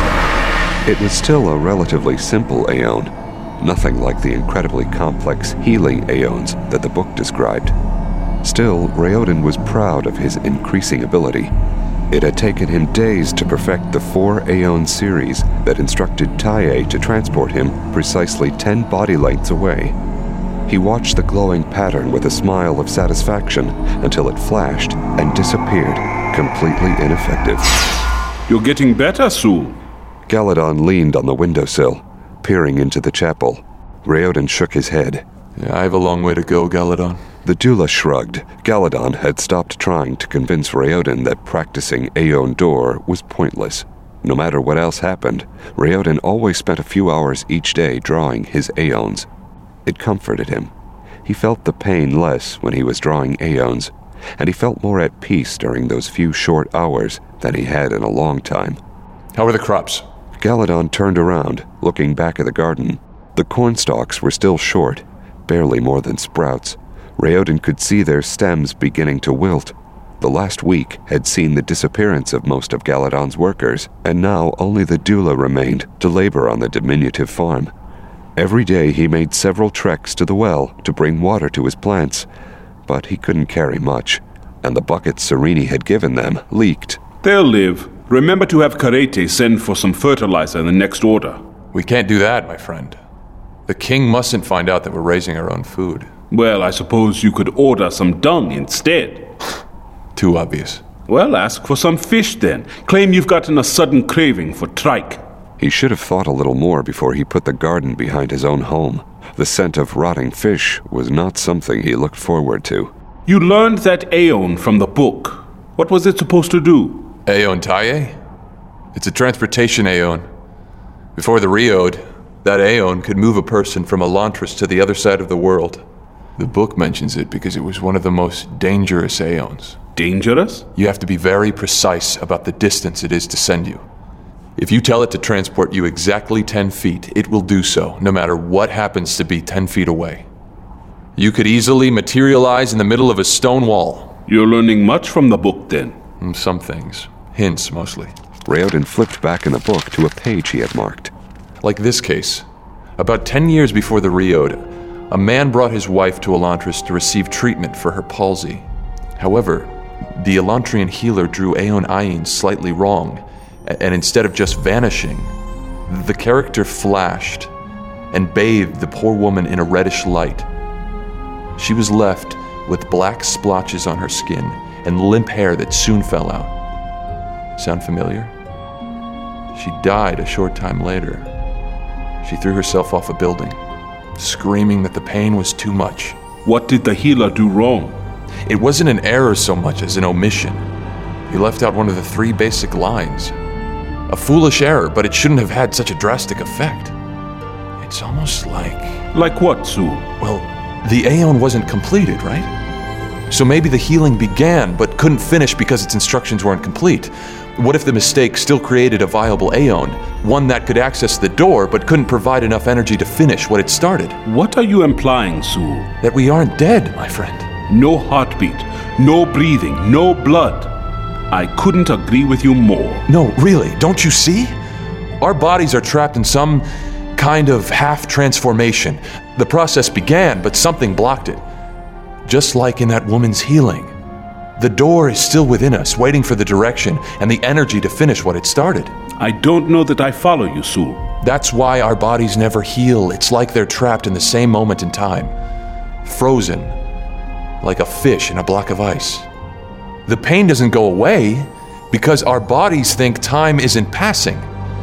It was still a relatively simple Aeon, nothing like the incredibly complex healing Aeons that the book described. Still, Raoden was proud of his increasing ability. It had taken him days to perfect the four Aeon series that instructed Tyee to transport him precisely ten body lengths away. He watched the glowing pattern with a smile of satisfaction until it flashed and disappeared, completely ineffective. You're getting better, Sul. Galladon leaned on the windowsill, peering into the chapel. Raoden shook his head. Yeah, I have a long way to go, Galladon. The doula shrugged. Galladon had stopped trying to convince Raoden that practicing Aeon Door was pointless. No matter what else happened, Raoden always spent a few hours each day drawing his Aeons. It comforted him. He felt the pain less when he was drawing Aeons, and he felt more at peace during those few short hours than he had in a long time. How are the crops? Galladon turned around, looking back at the garden. The cornstalks were still short, barely more than sprouts. Raoden could see their stems beginning to wilt. The last week had seen the disappearance of most of Galladon's workers, and now only the doula remained to labor on the diminutive farm. Every day he made several treks to the well to bring water to his plants, but he couldn't carry much, and the buckets Serene had given them leaked. They'll live. Remember to have Karete send for some fertilizer in the next order. We can't do that, my friend. The king mustn't find out that we're raising our own food. Well, I suppose you could order some dung instead. Too obvious. Well, ask for some fish then. Claim you've gotten a sudden craving for trike. He should have thought a little more before he put the garden behind his own home. The scent of rotting fish was not something he looked forward to. You learned that Aeon from the book. What was it supposed to do? Aeon Tyee? It's a transportation Aeon. Before the Riode, that Aeon could move a person from Elantris to the other side of the world. The book mentions it because it was one of the most dangerous Aeons. Dangerous? You have to be very precise about the distance it is to send you. If you tell it to transport you exactly ten feet, it will do so, no matter what happens to be ten feet away. You could easily materialize in the middle of a stone wall. You're learning much from the book, then? Some things. Hints, mostly. Raoden flipped back in the book to a page he had marked. Like this case. About ten years before the Riode, a man brought his wife to Elantris to receive treatment for her palsy. However, the Elantrian healer drew Aeon Ayin slightly wrong, and instead of just vanishing, the character flashed and bathed the poor woman in a reddish light. She was left with black splotches on her skin and limp hair that soon fell out. Sound familiar? She died a short time later. She threw herself off a building, screaming that the pain was too much. What did the healer do wrong? It wasn't an error so much as an omission. He left out one of the three basic lines. A foolish error, but it shouldn't have had such a drastic effect. It's almost like... Like what, Sul? Well, the Aeon wasn't completed, right? So maybe the healing began, but couldn't finish because its instructions weren't complete. What if the mistake still created a viable Aeon, one that could access the door, but couldn't provide enough energy to finish what it started? What are you implying, Sul? That we aren't dead, my friend. No heartbeat, no breathing, no blood. I couldn't agree with you more. No, really, don't you see? Our bodies are trapped in some kind of half-transformation. The process began, but something blocked it. Just like in that woman's healing. The door is still within us, waiting for the direction and the energy to finish what it started. I don't know that I follow you, Sul. That's why our bodies never heal. It's like they're trapped in the same moment in time. Frozen, like a fish in a block of ice. The pain doesn't go away because our bodies think time isn't passing.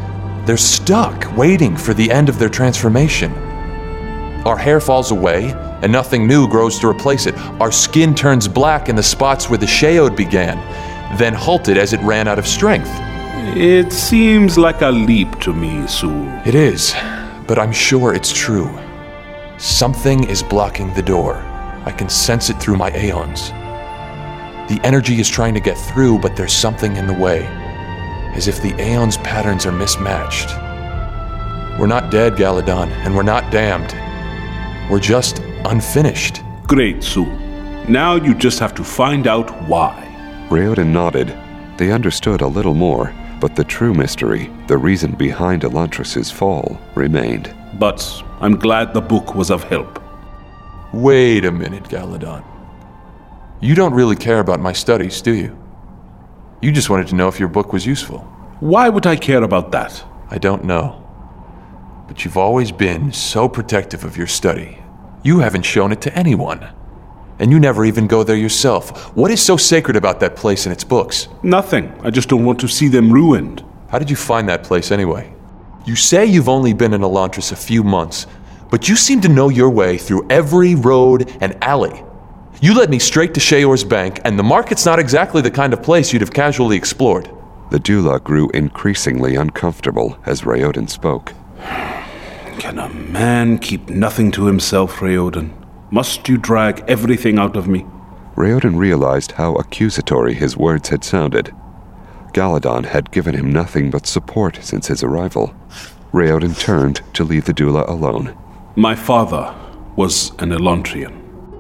They're stuck, waiting for the end of their transformation. Our hair falls away, and nothing new grows to replace it. Our skin turns black in the spots where the Sheod began, then halted as it ran out of strength. It seems like a leap to me, Sul. It is, but I'm sure it's true. Something is blocking the door. I can sense it through my aeons. The energy is trying to get through, but there's something in the way, as if the aeons' patterns are mismatched. We're not dead, Galadon, and we're not damned. We're just unfinished. Great, Sul. Now you just have to find out why. Raoden nodded. They understood a little more, but the true mystery, the reason behind Elantris' fall, remained. But I'm glad the book was of help. Wait a minute, Galadon. You don't really care about my studies, do you? You just wanted to know if your book was useful. Why would I care about that? I don't know. But you've always been so protective of your study. You haven't shown it to anyone. And you never even go there yourself. What is so sacred about that place and its books? Nothing. I just don't want to see them ruined. How did you find that place anyway? You say you've only been in Elantris a few months, but you seem to know your way through every road and alley. You led me straight to Sheor's bank, and the market's not exactly the kind of place you'd have casually explored. The Dula grew increasingly uncomfortable as Raoden spoke. Can a man keep nothing to himself, Raoden? Must you drag everything out of me? Raoden realized how accusatory his words had sounded. Galadon had given him nothing but support since his arrival. Raoden turned to leave the Dula alone. My father was an Elantrian.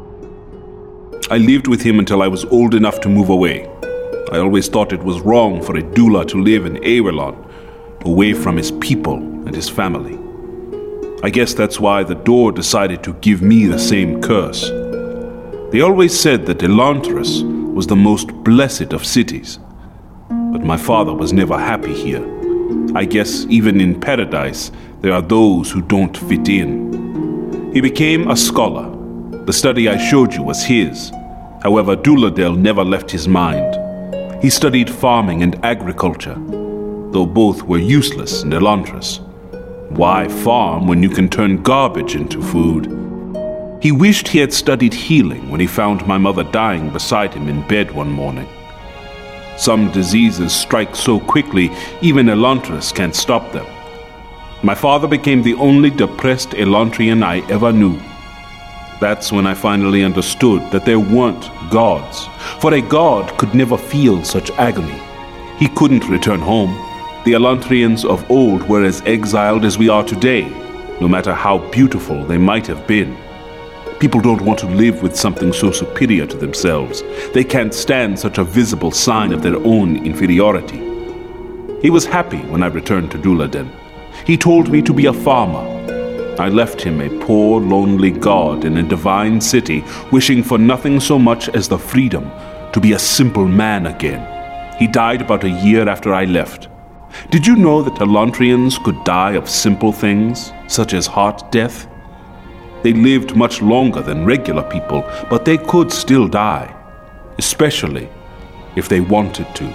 I lived with him until I was old enough to move away. I always thought it was wrong for a Dula to live in Aerlon, away from his people and his family. I guess that's why the door decided to give me the same curse. They always said that Elantris was the most blessed of cities. But my father was never happy here. I guess even in paradise, there are those who don't fit in. He became a scholar. The study I showed you was his. However, Duladel never left his mind. He studied farming and agriculture, though both were useless in Elantris. Why farm when you can turn garbage into food? He wished he had studied healing when he found my mother dying beside him in bed one morning. Some diseases strike so quickly, even Elantris can't stop them. My father became the only depressed Elantrian I ever knew. That's when I finally understood that there weren't gods, for a god could never feel such agony. He couldn't return home. The Elantrians of old were as exiled as we are today, no matter how beautiful they might have been. People don't want to live with something so superior to themselves. They can't stand such a visible sign of their own inferiority. He was happy when I returned to Duladin. He told me to be a farmer. I left him a poor, lonely god in a divine city, wishing for nothing so much as the freedom to be a simple man again. He died about a year after I left. Did you know that Elantrians could die of simple things, such as heart death? They lived much longer than regular people, but they could still die, especially if they wanted to.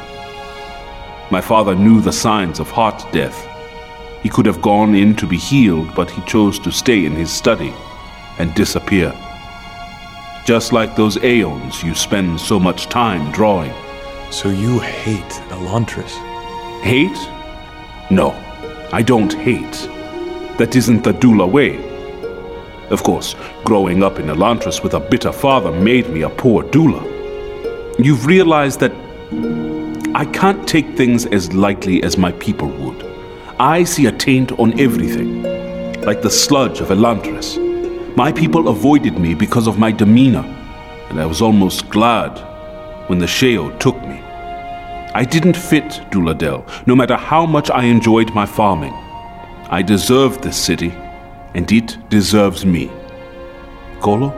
My father knew the signs of heart death. He could have gone in to be healed, but he chose to stay in his study and disappear. Just like those aeons you spend so much time drawing. So you hate Elantris? Hate? No, I don't hate. That isn't the Dula way. Of course, growing up in Elantris with a bitter father made me a poor Dula. You've realized that I can't take things as lightly as my people would. I see a taint on everything, like the sludge of Elantris. My people avoided me because of my demeanor, and I was almost glad when the Sheod took me. I didn't fit Duladel, no matter how much I enjoyed my farming. I deserved this city, and it deserves me. Kolo?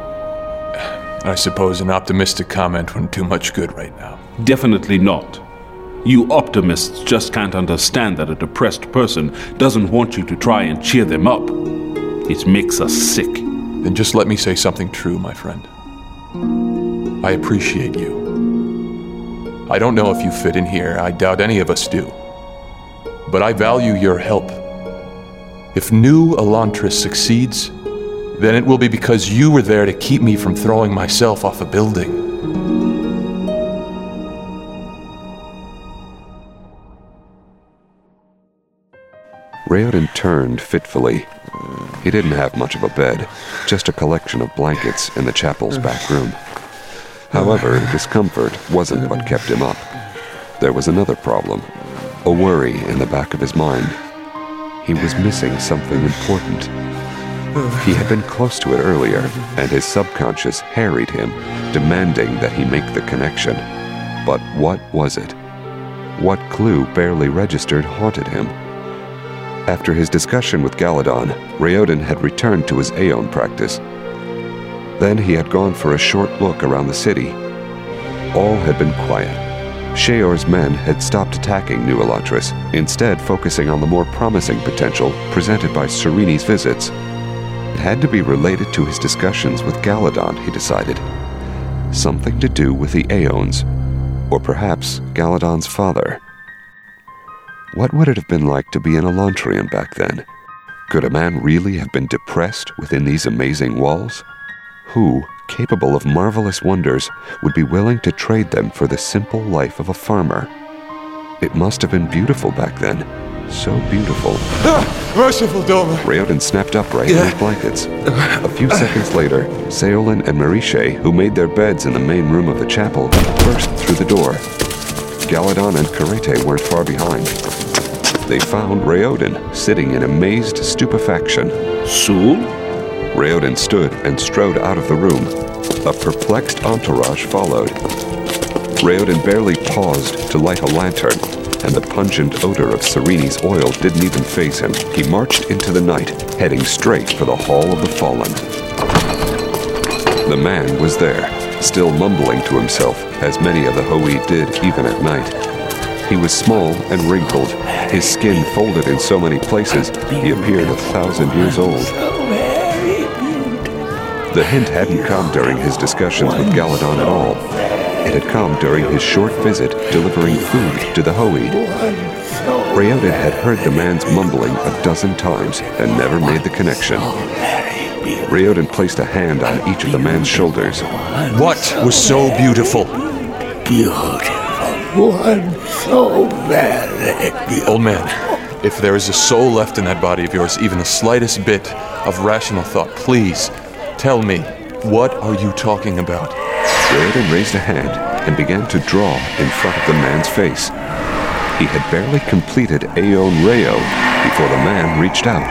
I suppose an optimistic comment wouldn't do much good right now. Definitely not. You optimists just can't understand that a depressed person doesn't want you to try and cheer them up. It makes us sick. Then just let me say something true, my friend. I appreciate you. I don't know if you fit in here, I doubt any of us do. But I value your help If New Elantris succeeds, then it will be because you were there to keep me from throwing myself off a building. Raoden turned fitfully. He didn't have much of a bed, just a collection of blankets in the chapel's back room. However, discomfort wasn't what kept him up. There was another problem, a worry in the back of his mind. He was missing something important. He had been close to it earlier, and his subconscious harried him, demanding that he make the connection. But what was it? What clue barely registered haunted him? After his discussion with Galadon, Raoden had returned to his Aeon practice. Then he had gone for a short look around the city. All had been quiet. Sheor's men had stopped attacking New Elantris, instead focusing on the more promising potential presented by Sereni's visits. It had to be related to his discussions with Galadon, he decided. Something to do with the Aeons, or perhaps Galadon's father. What would it have been like to be an Elantrian back then? Could a man really have been depressed within these amazing walls? Who, capable of marvelous wonders, would be willing to trade them for the simple life of a farmer? It must have been beautiful back then. So beautiful. Ah, merciful Doma! Raoden snapped upright in his blankets. A few seconds later, Seolin and Marishe, who made their beds in the main room of the chapel, burst through the door. Galadon and Karete weren't far behind. They found Raoden sitting in amazed stupefaction. So? Raoden stood and strode out of the room. A perplexed entourage followed. Raoden barely paused to light a lantern, and the pungent odor of Sereni's oil didn't even faze him. He marched into the night, heading straight for the Hall of the Fallen. The man was there, still mumbling to himself, as many of the Hoid did even at night. He was small and wrinkled, his skin folded in so many places he appeared a thousand years old. The hint hadn't come during his discussions with Galadon at all. It had come during his short visit delivering food to the Hoid. Raoden had heard the man's mumbling a dozen times and never made the connection. Raoden placed a hand on each of the man's shoulders. What was so beautiful? Beautiful. One so very beautiful. Old man, if there is a soul left in that body of yours, even the slightest bit of rational thought, please tell me, what are you talking about? Raoden raised a hand and began to draw in front of the man's face. He had barely completed Aeon Reo before the man reached out.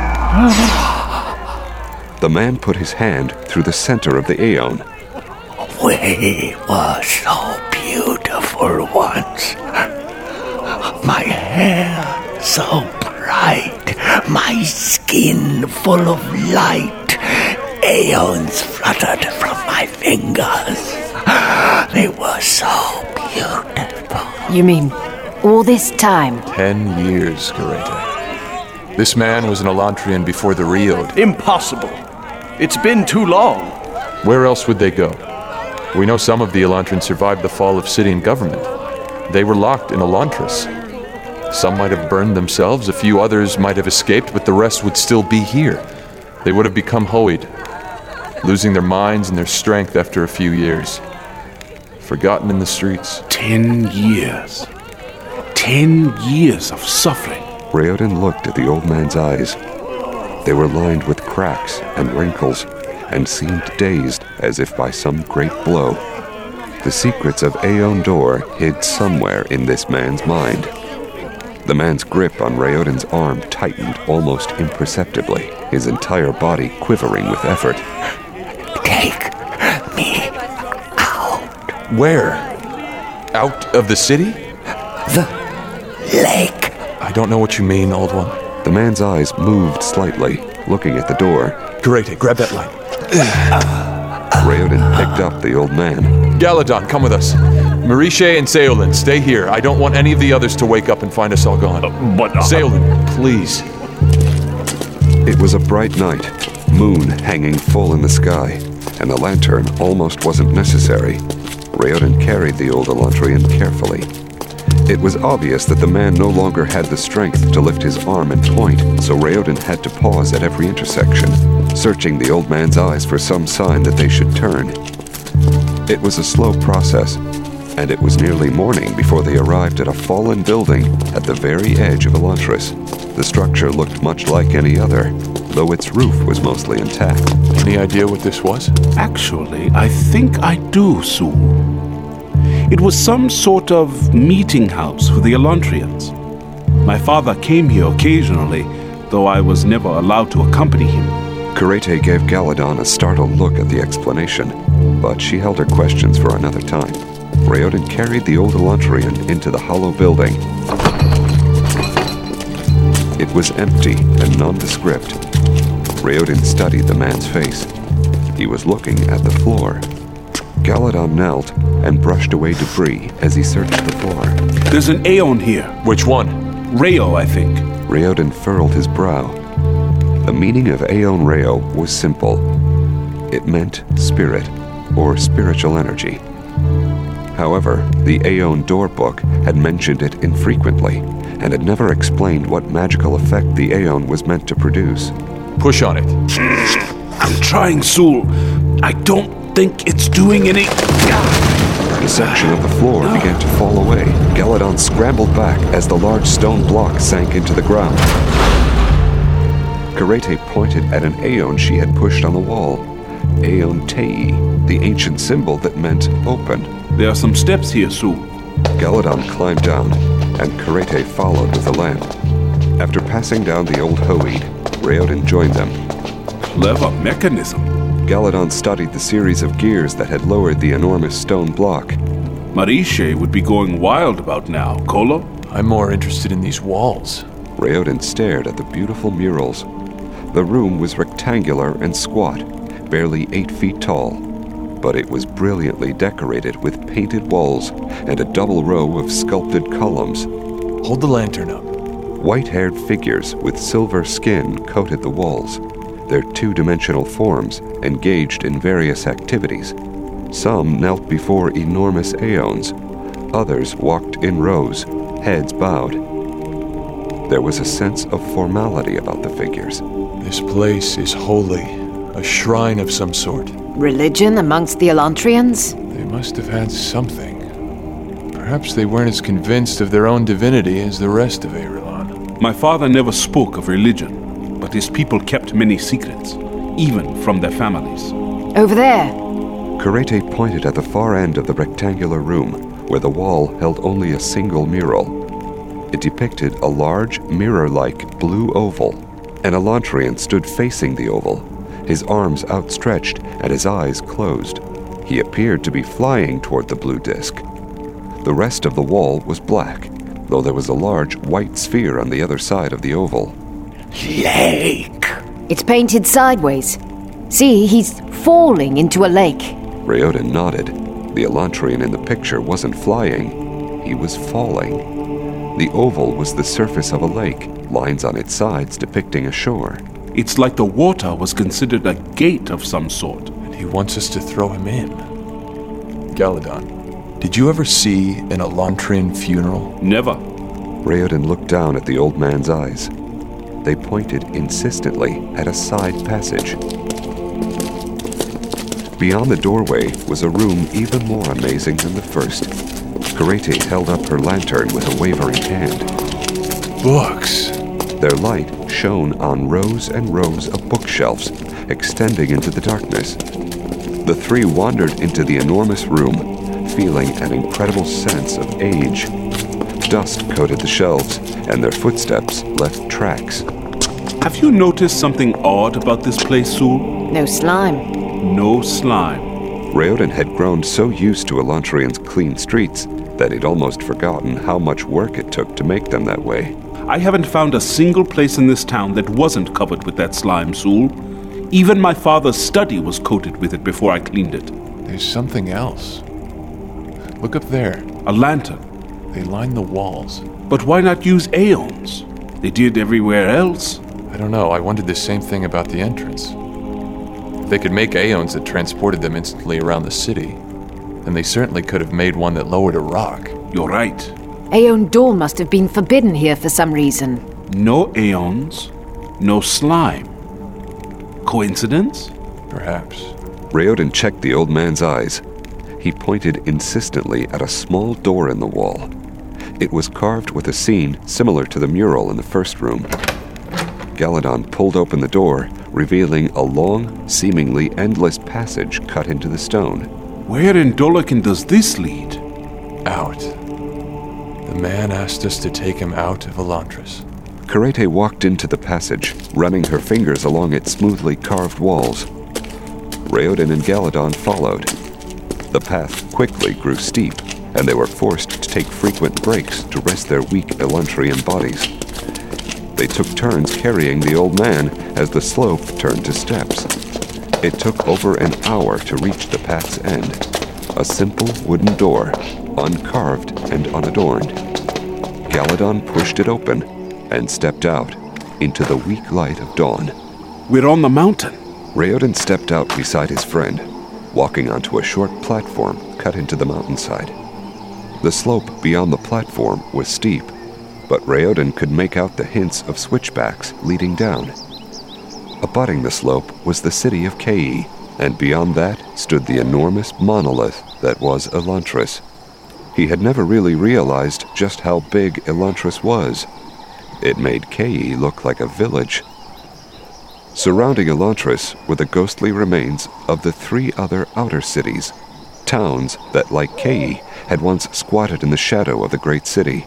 The man put his hand through the center of the Aeon. We were so beautiful once. My hair so bright, my skin full of light. Aeons fluttered from my fingers. They were so beautiful. You mean all this time? Ten years, Karete. This man was an Elantrian before the Riod. Impossible. It's been too long. Where else would they go? We know some of the Elantrians survived the fall of Sidian government. They were locked in Elantris. Some might have burned themselves, a few others might have escaped, but the rest would still be here. They would have become Hoid, losing their minds and their strength after a few years. Forgotten in the streets. Ten years. Ten years of suffering. Raoden looked at the old man's eyes. They were lined with cracks and wrinkles, and seemed dazed as if by some great blow. The secrets of Aeon Dor hid somewhere in this man's mind. The man's grip on Raoden's arm tightened almost imperceptibly, his entire body quivering with effort. Take me out. Where? Out of the city? The lake. I don't know what you mean, Old One. The man's eyes moved slightly, looking at the door. Karete, grab that light. Raoden picked up the old man. Galadon, come with us. Marishe and Seolin, stay here. I don't want any of the others to wake up and find us all gone. Uh, but uh, Seolin, please. It was a bright night, moon hanging full in the sky, and the lantern almost wasn't necessary. Raoden carried the old Elantrian carefully. It was obvious that the man no longer had the strength to lift his arm and point, so Raoden had to pause at every intersection, searching the old man's eyes for some sign that they should turn. It was a slow process, and it was nearly morning before they arrived at a fallen building at the very edge of Elantris. The structure looked much like any other, though its roof was mostly intact. Any idea what this was? Actually, I think I do, Sul. It was some sort of meeting house for the Elantrians. My father came here occasionally, though I was never allowed to accompany him. Karete gave Galadon a startled look at the explanation, but she held her questions for another time. Raoden carried the old Elantrian into the hollow building. It was empty and nondescript. Raoden studied the man's face. He was looking at the floor. Galadon knelt and brushed away debris as he searched the floor. There's an Aeon here. Which one? Reo, I think. Raoden furrowed his brow. The meaning of Aeon Reo was simple. It meant spirit, or spiritual energy. However, the Aeon Door book had mentioned it infrequently, and had never explained what magical effect the Aeon was meant to produce. Push on it. I'm trying, Sul. I don't think it's doing any... The section of the floor began to fall away. Galadon scrambled back as the large stone block sank into the ground. Karete pointed at an Aeon she had pushed on the wall. Aeon Tei, the ancient symbol that meant open. There are some steps here, Sul. Galadon climbed down, and Karete followed with a lamp. After passing down the old Hoid, Raoden joined them. Clever mechanism. Galadon studied the series of gears that had lowered the enormous stone block. Marishe would be going wild about now, Kolo? I'm more interested in these walls. Raoden stared at the beautiful murals. The room was rectangular and squat, barely eight feet tall, but it was brilliantly decorated with painted walls and a double row of sculpted columns. Hold the lantern up. White-haired figures with silver skin coated the walls. Their two-dimensional forms engaged in various activities. Some knelt before enormous Aeons. Others walked in rows, heads bowed. There was a sense of formality about the figures. This place is holy, a shrine of some sort. Religion amongst the Elantrians? They must have had something. Perhaps they weren't as convinced of their own divinity as the rest of Aerilon. My father never spoke of religion, but his people kept many secrets, even from their families. Over there. Karete pointed at the far end of the rectangular room, where the wall held only a single mural. It depicted a large, mirror-like blue oval. An Elantrian stood facing the oval, his arms outstretched and his eyes closed. He appeared to be flying toward the blue disk. The rest of the wall was black, though there was a large white sphere on the other side of the oval. Lake. It's painted sideways. See, he's falling into a lake. Raoden nodded. The Elantrian in the picture wasn't flying. He was falling. The oval was the surface of a lake, lines on its sides depicting a shore. It's like the water was considered a gate of some sort. And he wants us to throw him in. Galadon, did you ever see an Elantrian funeral? Never. Raoden looked down at the old man's eyes. They pointed insistently at a side passage. Beyond the doorway was a room even more amazing than the first. Karete held up her lantern with a wavering hand. Books. Their light shone on rows and rows of bookshelves, extending into the darkness. The three wandered into the enormous room, feeling an incredible sense of age. Dust coated the shelves, and their footsteps left tracks. Have you noticed something odd about this place, Sul? No slime. No slime. Raoden had grown so used to Elantrian's clean streets that he'd almost forgotten how much work it took to make them that way. I haven't found a single place in this town that wasn't covered with that slime, Sul. Even my father's study was coated with it before I cleaned it. There's something else. Look up there. A lantern. They line the walls. But why not use Aeons? They did everywhere else. I don't know. I wondered the same thing about the entrance. If they could make Aeons that transported them instantly around the city, then they certainly could have made one that lowered a rock. You're right. Aeon Dor must have been forbidden here for some reason. No Aeons, no slime. Coincidence? Perhaps. Raoden checked the old man's eyes. He pointed insistently at a small door in the wall. It was carved with a scene similar to the mural in the first room. Galladon pulled open the door, revealing a long, seemingly endless passage cut into the stone. Where in Dolakin does this lead? Out. The man asked us to take him out of Elantris. Karete walked into the passage, running her fingers along its smoothly carved walls. Raoden and Galladon followed. The path quickly grew steep, and they were forced to take frequent breaks to rest their weak Elantrian bodies. They took turns carrying the old man as the slope turned to steps. It took over an hour to reach the path's end, a simple wooden door, uncarved and unadorned. Galladon pushed it open and stepped out into the weak light of dawn. We're on the mountain. Raoden stepped out beside his friend, walking onto a short platform cut into the mountainside. The slope beyond the platform was steep, but Raoden could make out the hints of switchbacks leading down. Abutting the slope was the city of Kei, and beyond that stood the enormous monolith that was Elantris. He had never really realized just how big Elantris was. It made Kei look like a village. Surrounding Elantris were the ghostly remains of the three other outer cities, towns that, like Kei, had once squatted in the shadow of the great city.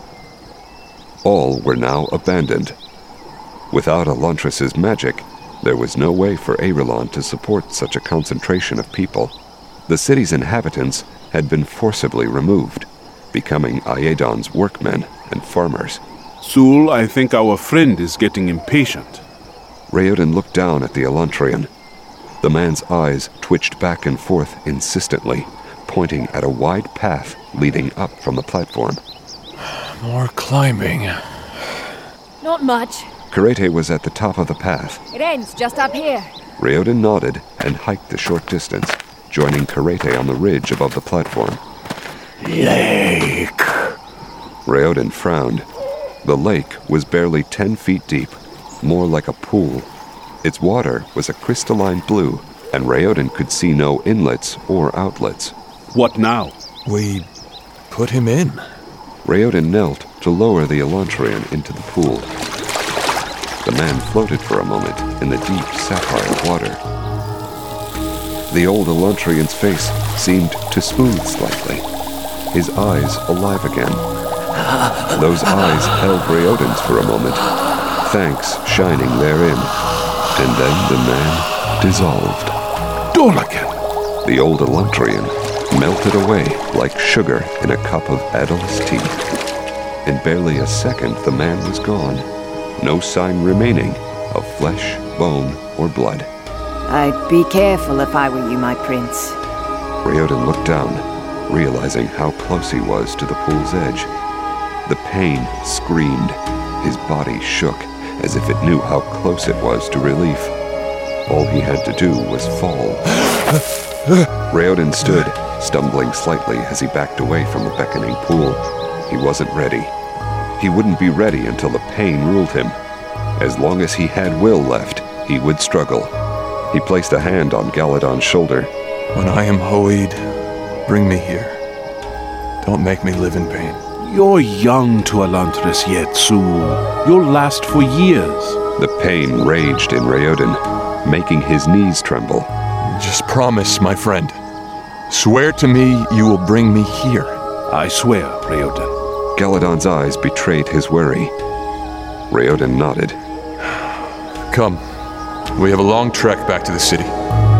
All were now abandoned. Without Elantris' magic, there was no way for Aerolon to support such a concentration of people. The city's inhabitants had been forcibly removed, becoming Aedon's workmen and farmers. Sul, I think our friend is getting impatient. Raoden looked down at the Elantrian. The man's eyes twitched back and forth insistently, pointing at a wide path leading up from the platform. More climbing. Not much. Karete was at the top of the path. It ends just up here. Raoden nodded and hiked the short distance, joining Karete on the ridge above the platform. Lake. Raoden frowned. The lake was barely ten feet deep, more like a pool. Its water was a crystalline blue, and Raoden could see no inlets or outlets. What now? We put him in. Raoden knelt to lower the Elantrian into the pool. The man floated for a moment in the deep sapphire water. The old Elantrian's face seemed to smooth slightly, his eyes alive again. Those eyes held Raoden's for a moment, thanks shining therein, and then the man dissolved. Dolakin! The old Elantrian melted away like sugar in a cup of Adol's tea. In barely a second, the man was gone, no sign remaining of flesh, bone, or blood. I'd be careful if I were you, my prince. Raoden looked down, realizing how close he was to the pool's edge. The pain screamed. His body shook, as if it knew how close it was to relief. All he had to do was fall. Raoden stood, stumbling slightly as he backed away from the beckoning pool. He wasn't ready. He wouldn't be ready until the pain ruled him. As long as he had will left, he would struggle. He placed a hand on Galladon's shoulder. When I am Hoid, bring me here. Don't make me live in pain. You're young to Elantris yet, Sul. You'll last for years. The pain raged in Raoden, making his knees tremble. Just promise, my friend. Swear to me you will bring me here. I swear, Raoden. Galladon's eyes betrayed his worry. Raoden nodded. Come. We have a long trek back to the city.